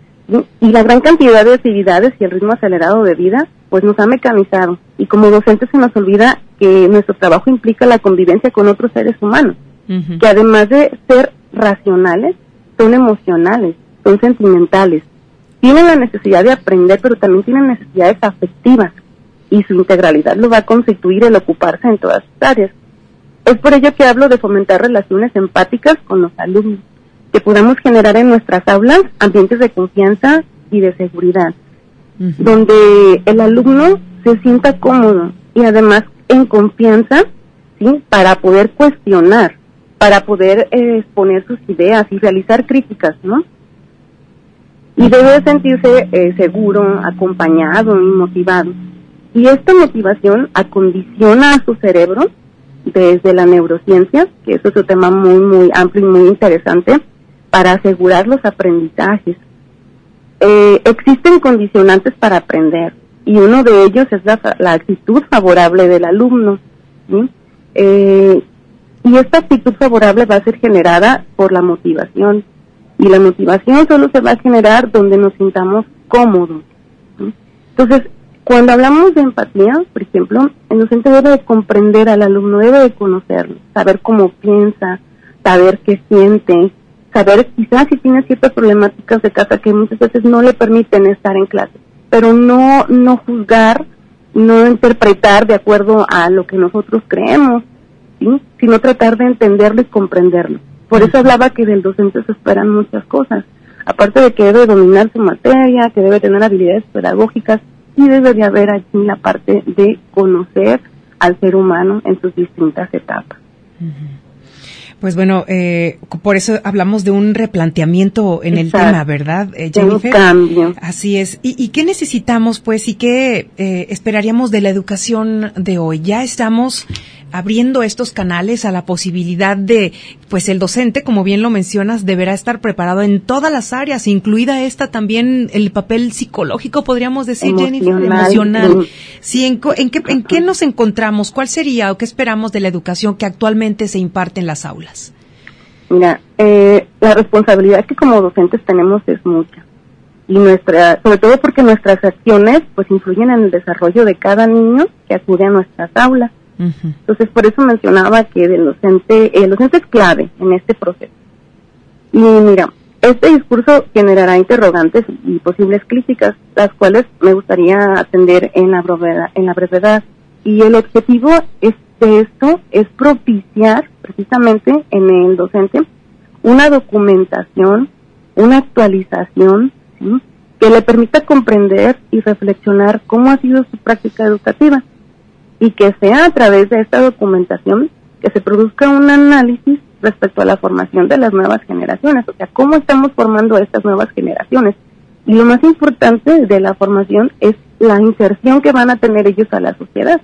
[SPEAKER 13] Y la gran cantidad de actividades y el ritmo acelerado de vida, pues nos ha mecanizado. Y como docentes se nos olvida que nuestro trabajo implica la convivencia con otros seres humanos, uh-huh. que además de ser racionales, son emocionales, son sentimentales. Tienen la necesidad de aprender, pero también tienen necesidades afectivas. Y su integralidad lo va a constituir el ocuparse en todas sus áreas. Es por ello que hablo de fomentar relaciones empáticas con los alumnos, que podamos generar en nuestras aulas ambientes de confianza y de seguridad, uh-huh. donde el alumno se sienta cómodo y además en confianza, ¿sí? Para poder cuestionar, para poder eh, exponer sus ideas y realizar críticas, ¿no? Y debe sentirse eh, seguro, acompañado y motivado. Y esta motivación acondiciona a su cerebro desde la neurociencia, que eso es un tema muy, muy amplio y muy interesante, para asegurar los aprendizajes. Eh, existen condicionantes para aprender y uno de ellos es la, la actitud favorable del alumno, ¿sí? Eh, y esta actitud favorable va a ser generada por la motivación. Y la motivación solo se va a generar donde nos sintamos cómodos, ¿sí? Entonces, cuando hablamos de empatía, por ejemplo, el docente debe de comprender al alumno, debe de conocerlo, saber cómo piensa, saber qué siente, saber quizás si tiene ciertas problemáticas de casa que muchas veces no le permiten estar en clase, pero no no juzgar, no interpretar de acuerdo a lo que nosotros creemos, ¿sí? Sino tratar de entenderlo y comprenderlo. Por eso hablaba que del docente se esperan muchas cosas, aparte de que debe dominar su materia, que debe tener habilidades pedagógicas, y debe de haber aquí la parte de conocer al ser humano en sus distintas etapas.
[SPEAKER 3] Pues bueno, eh, por eso hablamos de un replanteamiento en Exacto. el tema, ¿verdad, eh, Jennifer?
[SPEAKER 13] Un cambio.
[SPEAKER 3] Así es. ¿Y, y qué necesitamos, pues, y qué eh, esperaríamos de la educación de hoy? Ya estamos abriendo estos canales a la posibilidad de, pues el docente, como bien lo mencionas, deberá estar preparado en todas las áreas, incluida esta también el papel psicológico, podríamos decir, Jennifer, emocional. Sí, ¿en, en, qué, ¿en qué nos encontramos? ¿Cuál sería o qué esperamos de la educación que actualmente se imparte en las aulas?
[SPEAKER 13] Mira, eh, la responsabilidad que como docentes tenemos es mucha. Y nuestra, sobre todo porque nuestras acciones pues influyen en el desarrollo de cada niño que acude a nuestras aulas. Uh-huh. Entonces, por eso mencionaba que el docente, el docente es clave en este proceso. Y mira, este discurso generará interrogantes y posibles críticas, las cuales me gustaría atender en la brevedad. En la brevedad. Y el objetivo es de esto es propiciar precisamente en el docente una documentación, una actualización, ¿sí?, que le permita comprender y reflexionar cómo ha sido su práctica educativa. Y que sea a través de esta documentación que se produzca un análisis respecto a la formación de las nuevas generaciones, o sea, cómo estamos formando a estas nuevas generaciones. Y lo más importante de la formación es la inserción que van a tener ellos a la sociedad.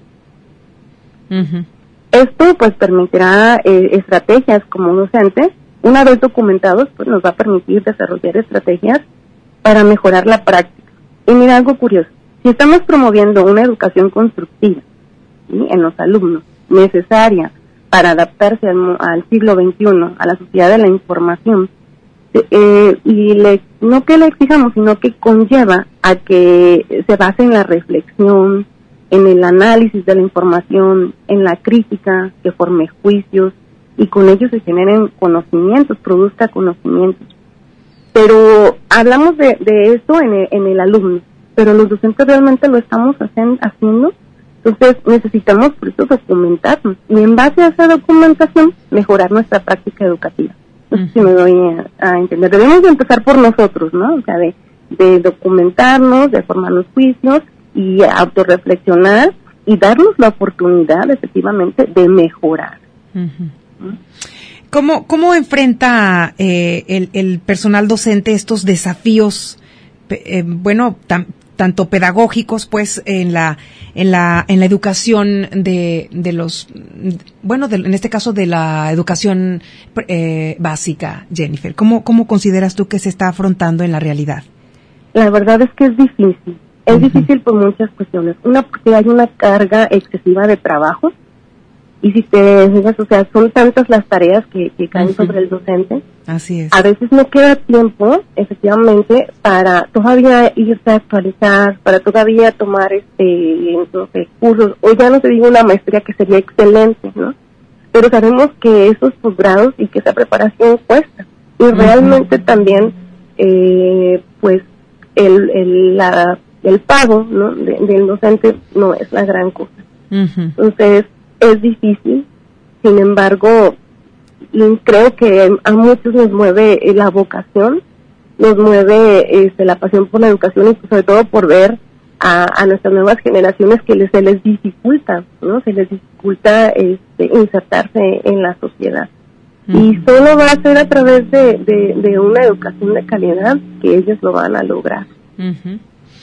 [SPEAKER 13] Uh-huh. Esto pues permitirá eh, estrategias como docentes, una vez documentados, pues nos va a permitir desarrollar estrategias para mejorar la práctica. Y mira algo curioso, si estamos promoviendo una educación constructiva, ¿sí?, en los alumnos, necesaria para adaptarse al, al siglo veintiuno, a la sociedad de la información, eh, y le, no que le exijamos, sino que conlleva a que se base en la reflexión, en el análisis de la información, en la crítica, que forme juicios, y con ellos se generen conocimientos, produzca conocimientos. Pero hablamos de, de esto en el, en el alumno, pero los docentes realmente lo estamos hacen, haciendo. Entonces necesitamos por eso documentarnos y en base a esa documentación mejorar nuestra práctica educativa. Entonces, uh-huh. si me doy a, a entender, debemos de empezar por nosotros, ¿no? O sea, de, de documentarnos, de formar los juicios y autorreflexionar y darnos la oportunidad efectivamente de mejorar.
[SPEAKER 3] Uh-huh. ¿Mm? ¿Cómo, cómo enfrenta eh, el, el personal docente estos desafíos, eh, bueno, tam, tanto pedagógicos, pues, en la en la en la educación de de los, bueno, de, en este caso de la educación eh, básica, Jennifer? ¿Cómo cómo consideras tú que se está afrontando en la realidad?
[SPEAKER 13] La verdad es que es difícil. Es uh-huh. difícil por muchas cuestiones. Una, porque hay una carga excesiva de trabajo. Y si te digas, o sea, son tantas las tareas que, que caen uh-huh. sobre el docente.
[SPEAKER 3] Así es.
[SPEAKER 13] A veces no queda tiempo, efectivamente, para todavía irse a actualizar, para todavía tomar este no sé, cursos, o ya no te digo una maestría que sería excelente, ¿no? Pero sabemos que esos posgrados y que esa preparación cuesta. Y uh-huh. realmente también, eh, pues, el, el, la, el pago, ¿no?, de, del docente no es la gran cosa. Uh-huh. Entonces, es difícil, sin embargo, creo que a muchos nos mueve la vocación, nos mueve este, la pasión por la educación y sobre todo por ver a, a nuestras nuevas generaciones que les, se les dificulta, ¿no? Se les dificulta este, insertarse en la sociedad. Uh-huh. Y solo va a ser a través de, de, de una educación de calidad que ellos lo van a lograr.
[SPEAKER 3] Uh-huh.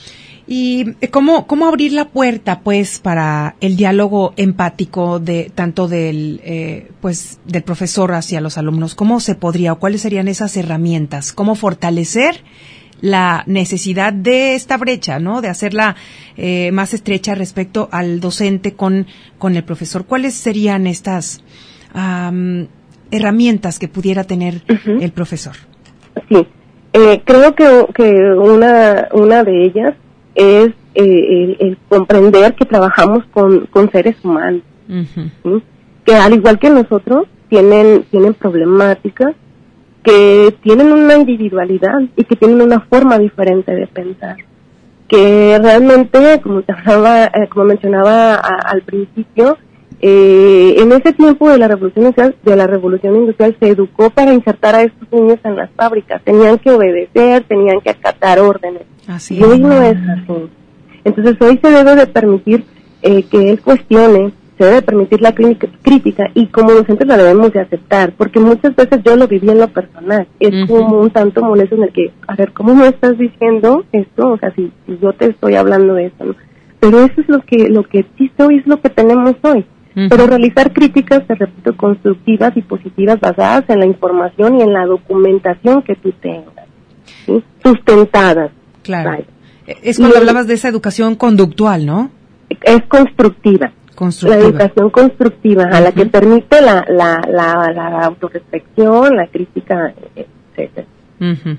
[SPEAKER 3] ¿Y cómo, cómo abrir la puerta, pues, para el diálogo empático de tanto del, eh, pues, del profesor hacia los alumnos? ¿Cómo se podría o cuáles serían esas herramientas? ¿Cómo fortalecer la necesidad de esta brecha, ¿no? De hacerla eh, más estrecha respecto al docente con, con el profesor. ¿Cuáles serían estas um, herramientas que pudiera tener uh-huh. el profesor? Sí,
[SPEAKER 13] eh, creo que, que una, una de ellas es eh, el, el comprender que trabajamos con, con seres humanos, uh-huh. ¿sí? Que al igual que nosotros tienen, tienen problemáticas, que tienen una individualidad y que tienen una forma diferente de pensar, que realmente, como te hablaba, eh, como mencionaba a, al principio, eh, en ese tiempo de la revolución industrial, de la revolución industrial se educó para insertar a estos niños en las fábricas, tenían que obedecer, tenían que acatar órdenes. Así y hoy no es así. Entonces hoy se debe de permitir eh, que él cuestione, se debe permitir la crítica y como docentes la debemos de aceptar, porque muchas veces yo lo viví en lo personal, es uh-huh. como un tanto molesto en el que, a ver, ¿cómo me estás diciendo esto? O sea, si, si yo te estoy hablando de eso, ¿no? Pero eso es lo que lo que existe hoy, es lo que tenemos hoy. Uh-huh. Pero realizar críticas, te repito, constructivas y positivas basadas en la información y en la documentación que tú tengas, ¿sí? Sustentadas. Claro. Vaya.
[SPEAKER 3] Es cuando y hablabas de esa educación conductual, ¿no?
[SPEAKER 13] Es constructiva. La educación constructiva, uh-huh. a la que permite la, la, la, la autorreflexión, la crítica, etcétera.
[SPEAKER 3] Uh-huh.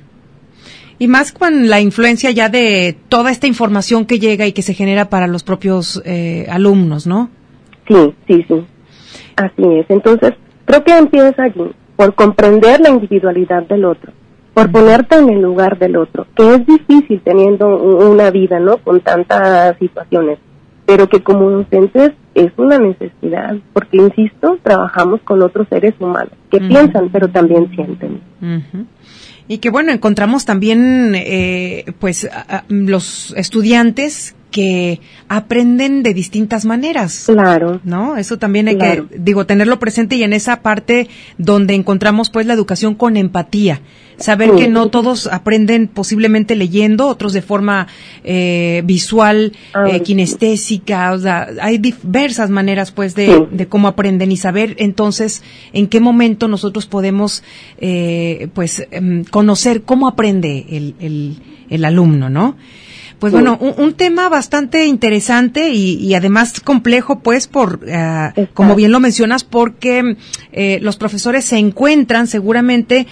[SPEAKER 3] Y más con la influencia ya de toda esta información que llega y que se genera para los propios eh, alumnos, ¿no?
[SPEAKER 13] Sí, sí, sí. Así es. Entonces, creo que empieza allí, por comprender la individualidad del otro, por uh-huh. ponerte en el lugar del otro, que es difícil teniendo una vida, ¿no? Con tantas situaciones, pero que como docentes es una necesidad, porque, insisto, trabajamos con otros seres humanos que uh-huh. piensan, pero también sienten.
[SPEAKER 3] Uh-huh. Y que, bueno, encontramos también, eh, pues, a, a, los estudiantes que aprenden de distintas maneras.
[SPEAKER 13] Claro.
[SPEAKER 3] ¿No? Eso también hay
[SPEAKER 13] claro.
[SPEAKER 3] que, digo, tenerlo presente y en esa parte donde encontramos, pues, la educación con empatía. Saber sí. que no todos aprenden posiblemente leyendo, otros de forma eh, visual, ah, eh, kinestésica, o sea, hay diversas maneras, pues, de, sí. de cómo aprenden y saber, entonces, en qué momento nosotros podemos, eh, pues, eh, conocer cómo aprende el, el, el alumno, ¿no? Pues bueno, un, un tema bastante interesante y, y además complejo, pues, por, uh, como bien lo mencionas, porque eh, los profesores se encuentran seguramente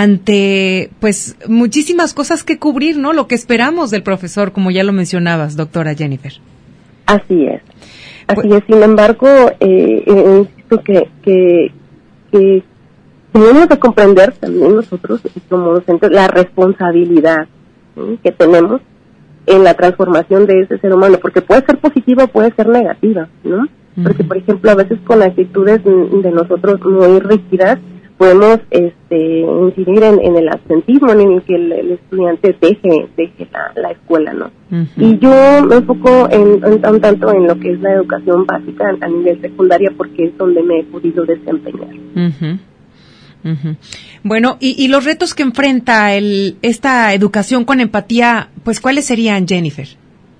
[SPEAKER 3] ante, pues, muchísimas cosas que cubrir, ¿no? Lo que esperamos del profesor, como ya lo mencionabas, doctora Jennifer.
[SPEAKER 13] Así es, así pues, es. Sin embargo, eh, eh, insisto que, que, que tenemos que comprender también nosotros, como docentes, la responsabilidad, ¿sí? que tenemos en la transformación de ese ser humano, porque puede ser positiva o puede ser negativa, ¿no? Uh-huh. Porque, por ejemplo, a veces con actitudes de nosotros muy rígidas, podemos este, incidir en, en el absentismo, en el que el, el estudiante deje, deje la, la escuela, ¿no? Uh-huh. Y yo me enfoco en, en, en tanto en lo que es la educación básica a nivel secundaria, porque es donde me he podido desempeñar.
[SPEAKER 3] Uh-huh. Uh-huh. Bueno, y, y los retos que enfrenta el, esta educación con empatía, pues, ¿cuáles serían, Jennifer?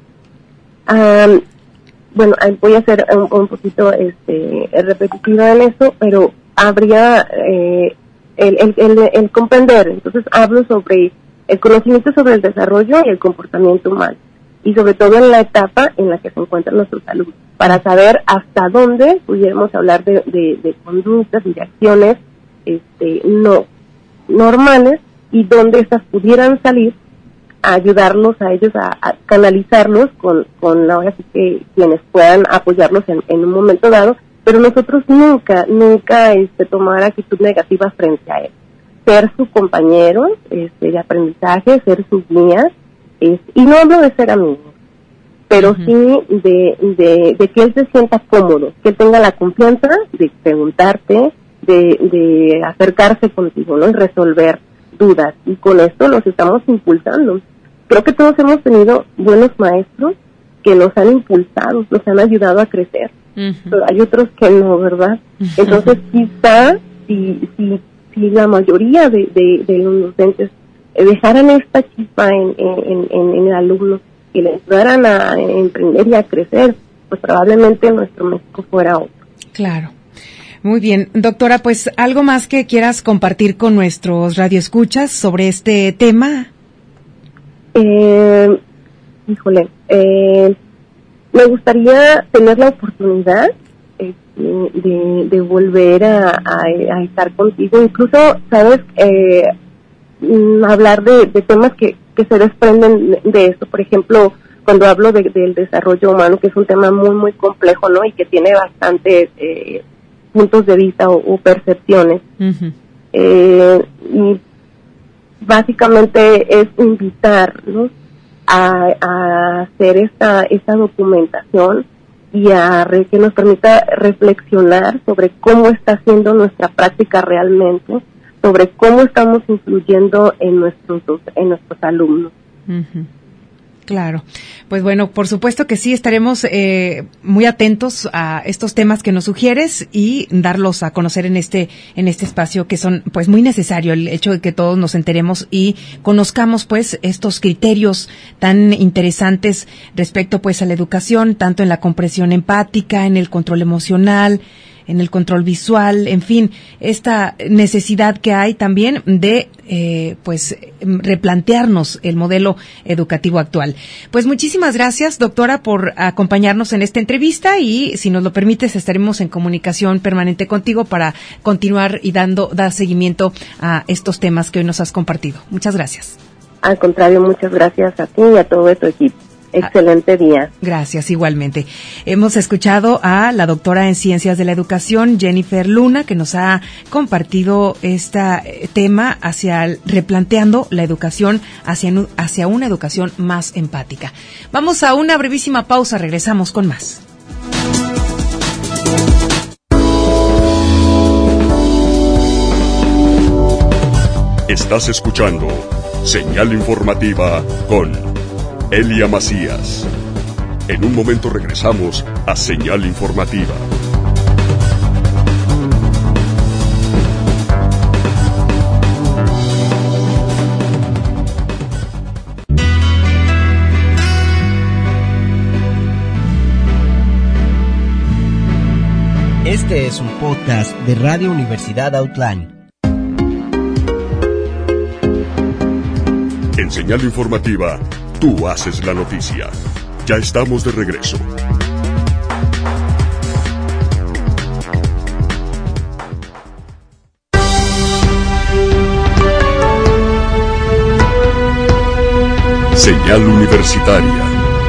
[SPEAKER 13] Um, bueno, voy a ser un, un poquito este, repetitiva en eso, pero habría eh, el, el, el, el comprender. Entonces hablo sobre el conocimiento sobre el desarrollo y el comportamiento humano, y sobre todo en la etapa en la que se encuentran nuestros alumnos, para saber hasta dónde pudiéramos hablar de, de, de conductas y de acciones Este, no normales y donde estas pudieran salir a ayudarlos a ellos a, a canalizarlos con, con ahora sí que quienes puedan apoyarlos en, en un momento dado, pero nosotros nunca, nunca este, tomar actitud negativa frente a él. Ser su compañero este, de aprendizaje, ser su guía, es, y no hablo de ser amigos, pero uh-huh. sí de, de, de que él se sienta cómodo, que él tenga la confianza de preguntarte, De, de acercarse contigo, ¿no? Y resolver dudas. Y con esto los estamos impulsando. Creo que todos hemos tenido buenos maestros que nos han impulsado, nos han ayudado a crecer. Uh-huh. Pero hay otros que no, ¿verdad? Uh-huh. Entonces, quizá, si, si, si la mayoría de, de, de los docentes dejaran esta chispa en, en, en, en el alumno y le ayudaran a emprender y a crecer, pues probablemente nuestro México fuera otro.
[SPEAKER 3] Claro. Muy bien, doctora, pues algo más que quieras compartir con nuestros radioescuchas sobre este tema.
[SPEAKER 13] Eh, híjole, eh, me gustaría tener la oportunidad eh, de, de volver a, a, a estar contigo, incluso, sabes, eh, hablar de, de temas que, que se desprenden de esto. Por ejemplo, cuando hablo de, del desarrollo humano, que es un tema muy, muy complejo, ¿no? Y que tiene bastantes eh, puntos de vista o, o percepciones. Uh-huh. Eh, y básicamente es invitar, ¿no?, a, a hacer esta, esta documentación y a re, que nos permita reflexionar sobre cómo está siendo nuestra práctica realmente, sobre cómo estamos influyendo en nuestros en nuestros alumnos.
[SPEAKER 3] Uh-huh. Claro, pues bueno, por supuesto que sí, estaremos eh, muy atentos a estos temas que nos sugieres y darlos a conocer en este en este espacio, que son pues muy necesario el hecho de que todos nos enteremos y conozcamos pues estos criterios tan interesantes respecto pues a la educación, tanto en la comprensión empática, en el control emocional, en el control visual, en fin, esta necesidad que hay también de eh, pues replantearnos el modelo educativo actual. Pues muchísimas gracias, doctora, por acompañarnos en esta entrevista y, si nos lo permites, estaremos en comunicación permanente contigo para continuar y dando dar seguimiento a estos temas que hoy nos has compartido. Muchas gracias.
[SPEAKER 13] Al contrario, muchas gracias a ti y a todo tu equipo. Excelente día.
[SPEAKER 3] Gracias, igualmente. Hemos escuchado a la doctora en Ciencias de la Educación, Jennifer Luna, que nos ha compartido este tema hacia el, replanteando la educación hacia, hacia una educación más empática. Vamos a una brevísima pausa, regresamos con más.
[SPEAKER 2] Estás escuchando Señal Informativa con Elia Macías. En un momento regresamos a Señal Informativa.
[SPEAKER 1] Este es un podcast de Radio Universidad Outline.
[SPEAKER 2] En Señal Informativa, tú haces la noticia. Ya estamos de regreso. Señal Universitaria.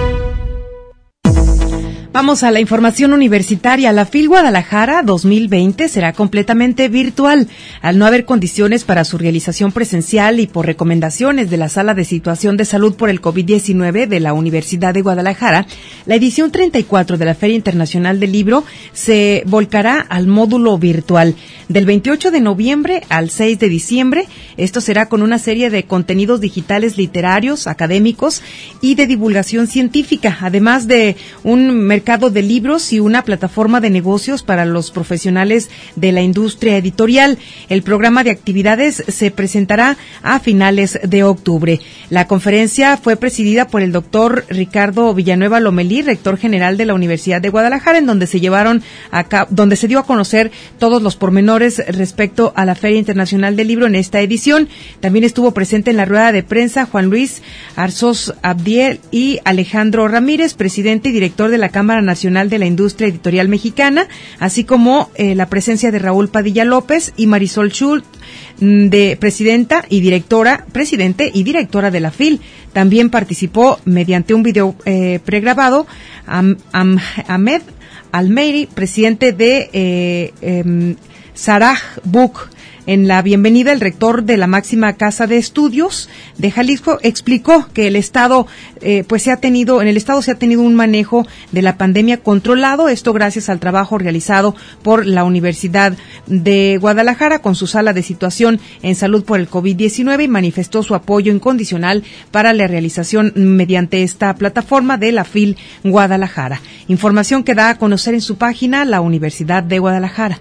[SPEAKER 3] Vamos a la información universitaria. La FIL Guadalajara dos mil veinte será completamente virtual. Al no haber condiciones para su realización presencial y por recomendaciones de la Sala de Situación de Salud por el COVID diecinueve de la Universidad de Guadalajara, la edición treinta y cuatro de la Feria Internacional del Libro se volcará al módulo virtual. Del veintiocho de noviembre al seis de diciembre, esto será con una serie de contenidos digitales literarios, académicos y de divulgación científica, además de un mercado de libros y una plataforma de negocios para los profesionales de la industria editorial. El programa de actividades se presentará a finales de octubre. La conferencia fue presidida por el doctor Ricardo Villanueva Lomelí, rector general de la Universidad de Guadalajara, en donde se llevaron a cabo, donde se dio a conocer todos los pormenores respecto a la Feria Internacional del Libro en esta edición. También estuvo presente en la rueda de prensa Juan Luis Arzós Abdiel y Alejandro Ramírez, presidente y director de la Cámara Nacional de la Industria Editorial Mexicana, así como eh, la presencia de Raúl Padilla López y Marisol Schultz, de presidenta y directora, presidente y directora de la FIL. También participó mediante un video eh, pregrabado Am, Am, Ahmed Almeiri, presidente de eh, eh, Saraj Book. En la bienvenida, el rector de la máxima casa de estudios de Jalisco explicó que el Estado, eh, pues se ha tenido, en el Estado se ha tenido un manejo de la pandemia controlado, esto gracias al trabajo realizado por la Universidad de Guadalajara con su sala de situación en salud por el COVID diecinueve, y manifestó su apoyo incondicional para la realización mediante esta plataforma de la FIL Guadalajara. Información que da a conocer en su página la Universidad de Guadalajara.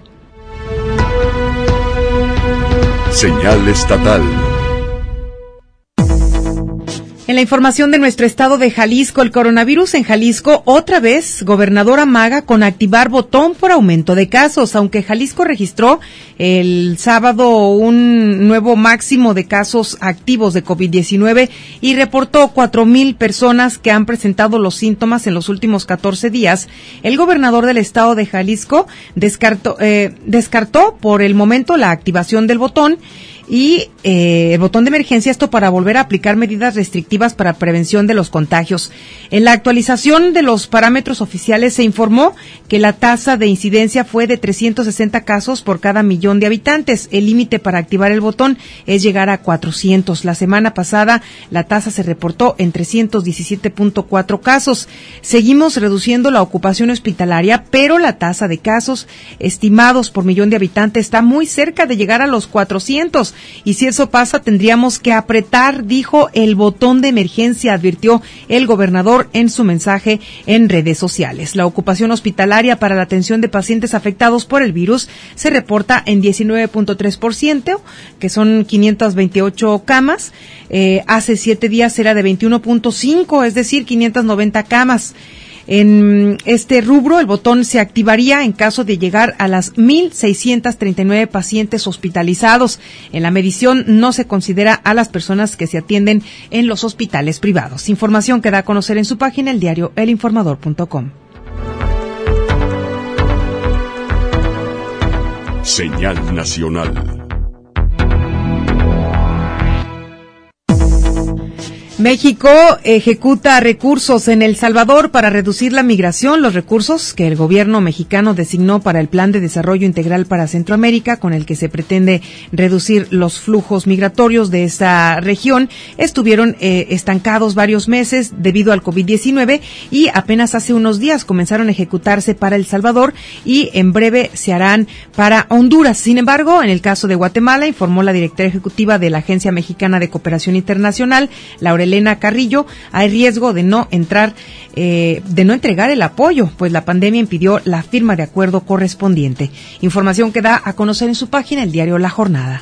[SPEAKER 2] Señal estatal.
[SPEAKER 3] En la información de nuestro estado de Jalisco, el coronavirus en Jalisco, otra vez, gobernador amaga con activar botón por aumento de casos, aunque Jalisco registró el sábado un nuevo máximo de casos activos de COVID diecinueve y reportó cuatro mil personas que han presentado los síntomas en los últimos catorce días. El gobernador del estado de Jalisco descartó, eh, descartó por el momento la activación del botón y eh, el botón de emergencia, esto para volver a aplicar medidas restrictivas para prevención de los contagios. En la actualización de los parámetros oficiales se informó que la tasa de incidencia fue de trescientos sesenta casos por cada millón de habitantes. El límite para activar el botón es llegar a cuatrocientos. La semana pasada la tasa se reportó en trescientos diecisiete punto cuatro casos. Seguimos reduciendo la ocupación hospitalaria, pero la tasa de casos estimados por millón de habitantes está muy cerca de llegar a los cuatrocientos. Y si eso pasa, tendríamos que apretar, dijo, el botón de emergencia, advirtió el gobernador en su mensaje en redes sociales. La ocupación hospitalaria para la atención de pacientes afectados por el virus se reporta en diecinueve punto tres por ciento, que son quinientas veintiocho camas. Eh, hace siete días era de veintiuno punto cinco, es decir, quinientas noventa camas. En este rubro, el botón se activaría en caso de llegar a las mil seiscientos treinta y nueve pacientes hospitalizados. En la medición no se considera a las personas que se atienden en los hospitales privados. Información que da a conocer en su página el diario el informador punto com.
[SPEAKER 2] Señal nacional.
[SPEAKER 3] México ejecuta recursos en El Salvador para reducir la migración. Los recursos que el gobierno mexicano designó para el Plan de Desarrollo Integral para Centroamérica, con el que se pretende reducir los flujos migratorios de esta región, estuvieron eh, estancados varios meses debido al COVID diecinueve y apenas hace unos días comenzaron a ejecutarse para El Salvador y en breve se harán para Honduras. Sin embargo, en el caso de Guatemala, informó la directora ejecutiva de la Agencia Mexicana de Cooperación Internacional, Laura Elena Carrillo, hay riesgo de no entrar, eh, de no entregar el apoyo, pues la pandemia impidió la firma de acuerdo correspondiente. Información que da a conocer en su página el diario La Jornada.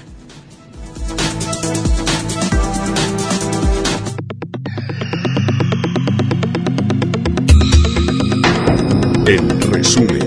[SPEAKER 2] El resumen.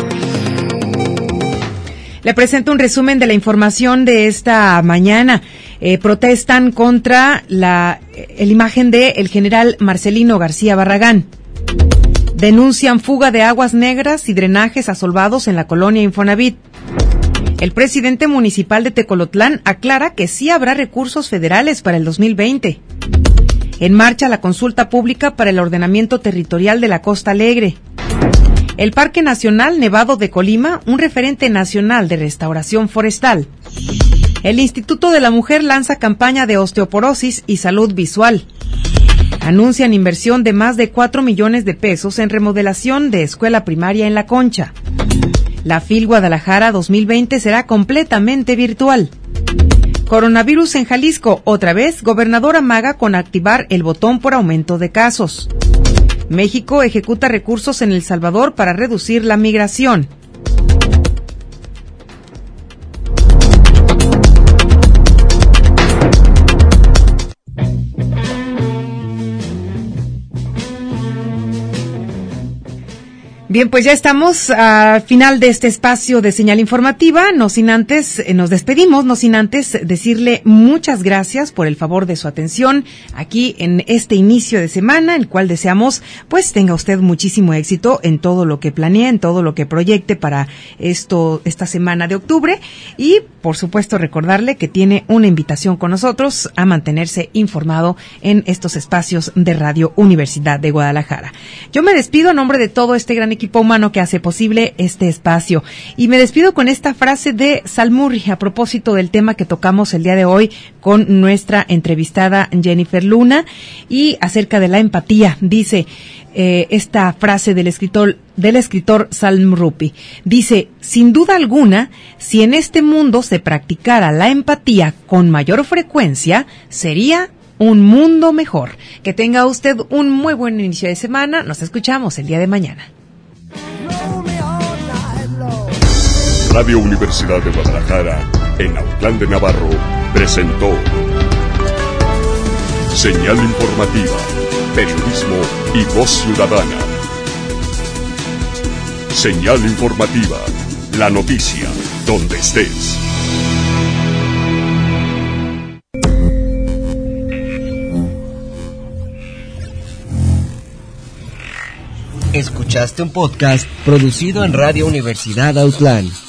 [SPEAKER 3] Le presento un resumen de la información de esta mañana. Eh, protestan contra la el imagen de el general Marcelino García Barragán. Denuncian fuga de aguas negras y drenajes asolvados en la colonia Infonavit. El presidente municipal de Tecolotlán aclara que sí habrá recursos federales para el dos mil veinte. En marcha la consulta pública para el ordenamiento territorial de la Costa Alegre. El Parque Nacional Nevado de Colima, un referente nacional de restauración forestal. El Instituto de la Mujer lanza campaña de osteoporosis y salud visual. Anuncian inversión de más de cuatro millones de pesos en remodelación de escuela primaria en La Concha. La FIL Guadalajara dos mil veinte será completamente virtual. Coronavirus en Jalisco, otra vez, gobernador amaga con activar el botón por aumento de casos. México ejecuta recursos en El Salvador para reducir la migración. Bien, pues ya estamos al final de este espacio de señal informativa. No sin antes, eh, nos despedimos, no sin antes decirle muchas gracias por el favor de su atención aquí en este inicio de semana, el cual deseamos pues tenga usted muchísimo éxito en todo lo que planee, en todo lo que proyecte para esto, esta semana de octubre. Y por supuesto recordarle que tiene una invitación con nosotros a mantenerse informado en estos espacios de Radio Universidad de Guadalajara. Yo me despido a nombre de todo este gran equipo humano que hace posible este espacio. Y me despido con esta frase de Salmurri a propósito del tema que tocamos el día de hoy con nuestra entrevistada Jennifer Luna y acerca de la empatía. Dice eh, esta frase del escritor del escritor Salm Rupi. Dice, sin duda alguna, si en este mundo se practicara la empatía con mayor frecuencia, sería un mundo mejor. Que tenga usted un muy buen inicio de semana. Nos escuchamos el día de mañana.
[SPEAKER 2] Radio Universidad de Guadalajara, en Autlán de Navarro, presentó Señal informativa, periodismo y voz ciudadana. Señal informativa, la noticia, donde estés.
[SPEAKER 1] Escuchaste un podcast producido en Radio Universidad Autlán.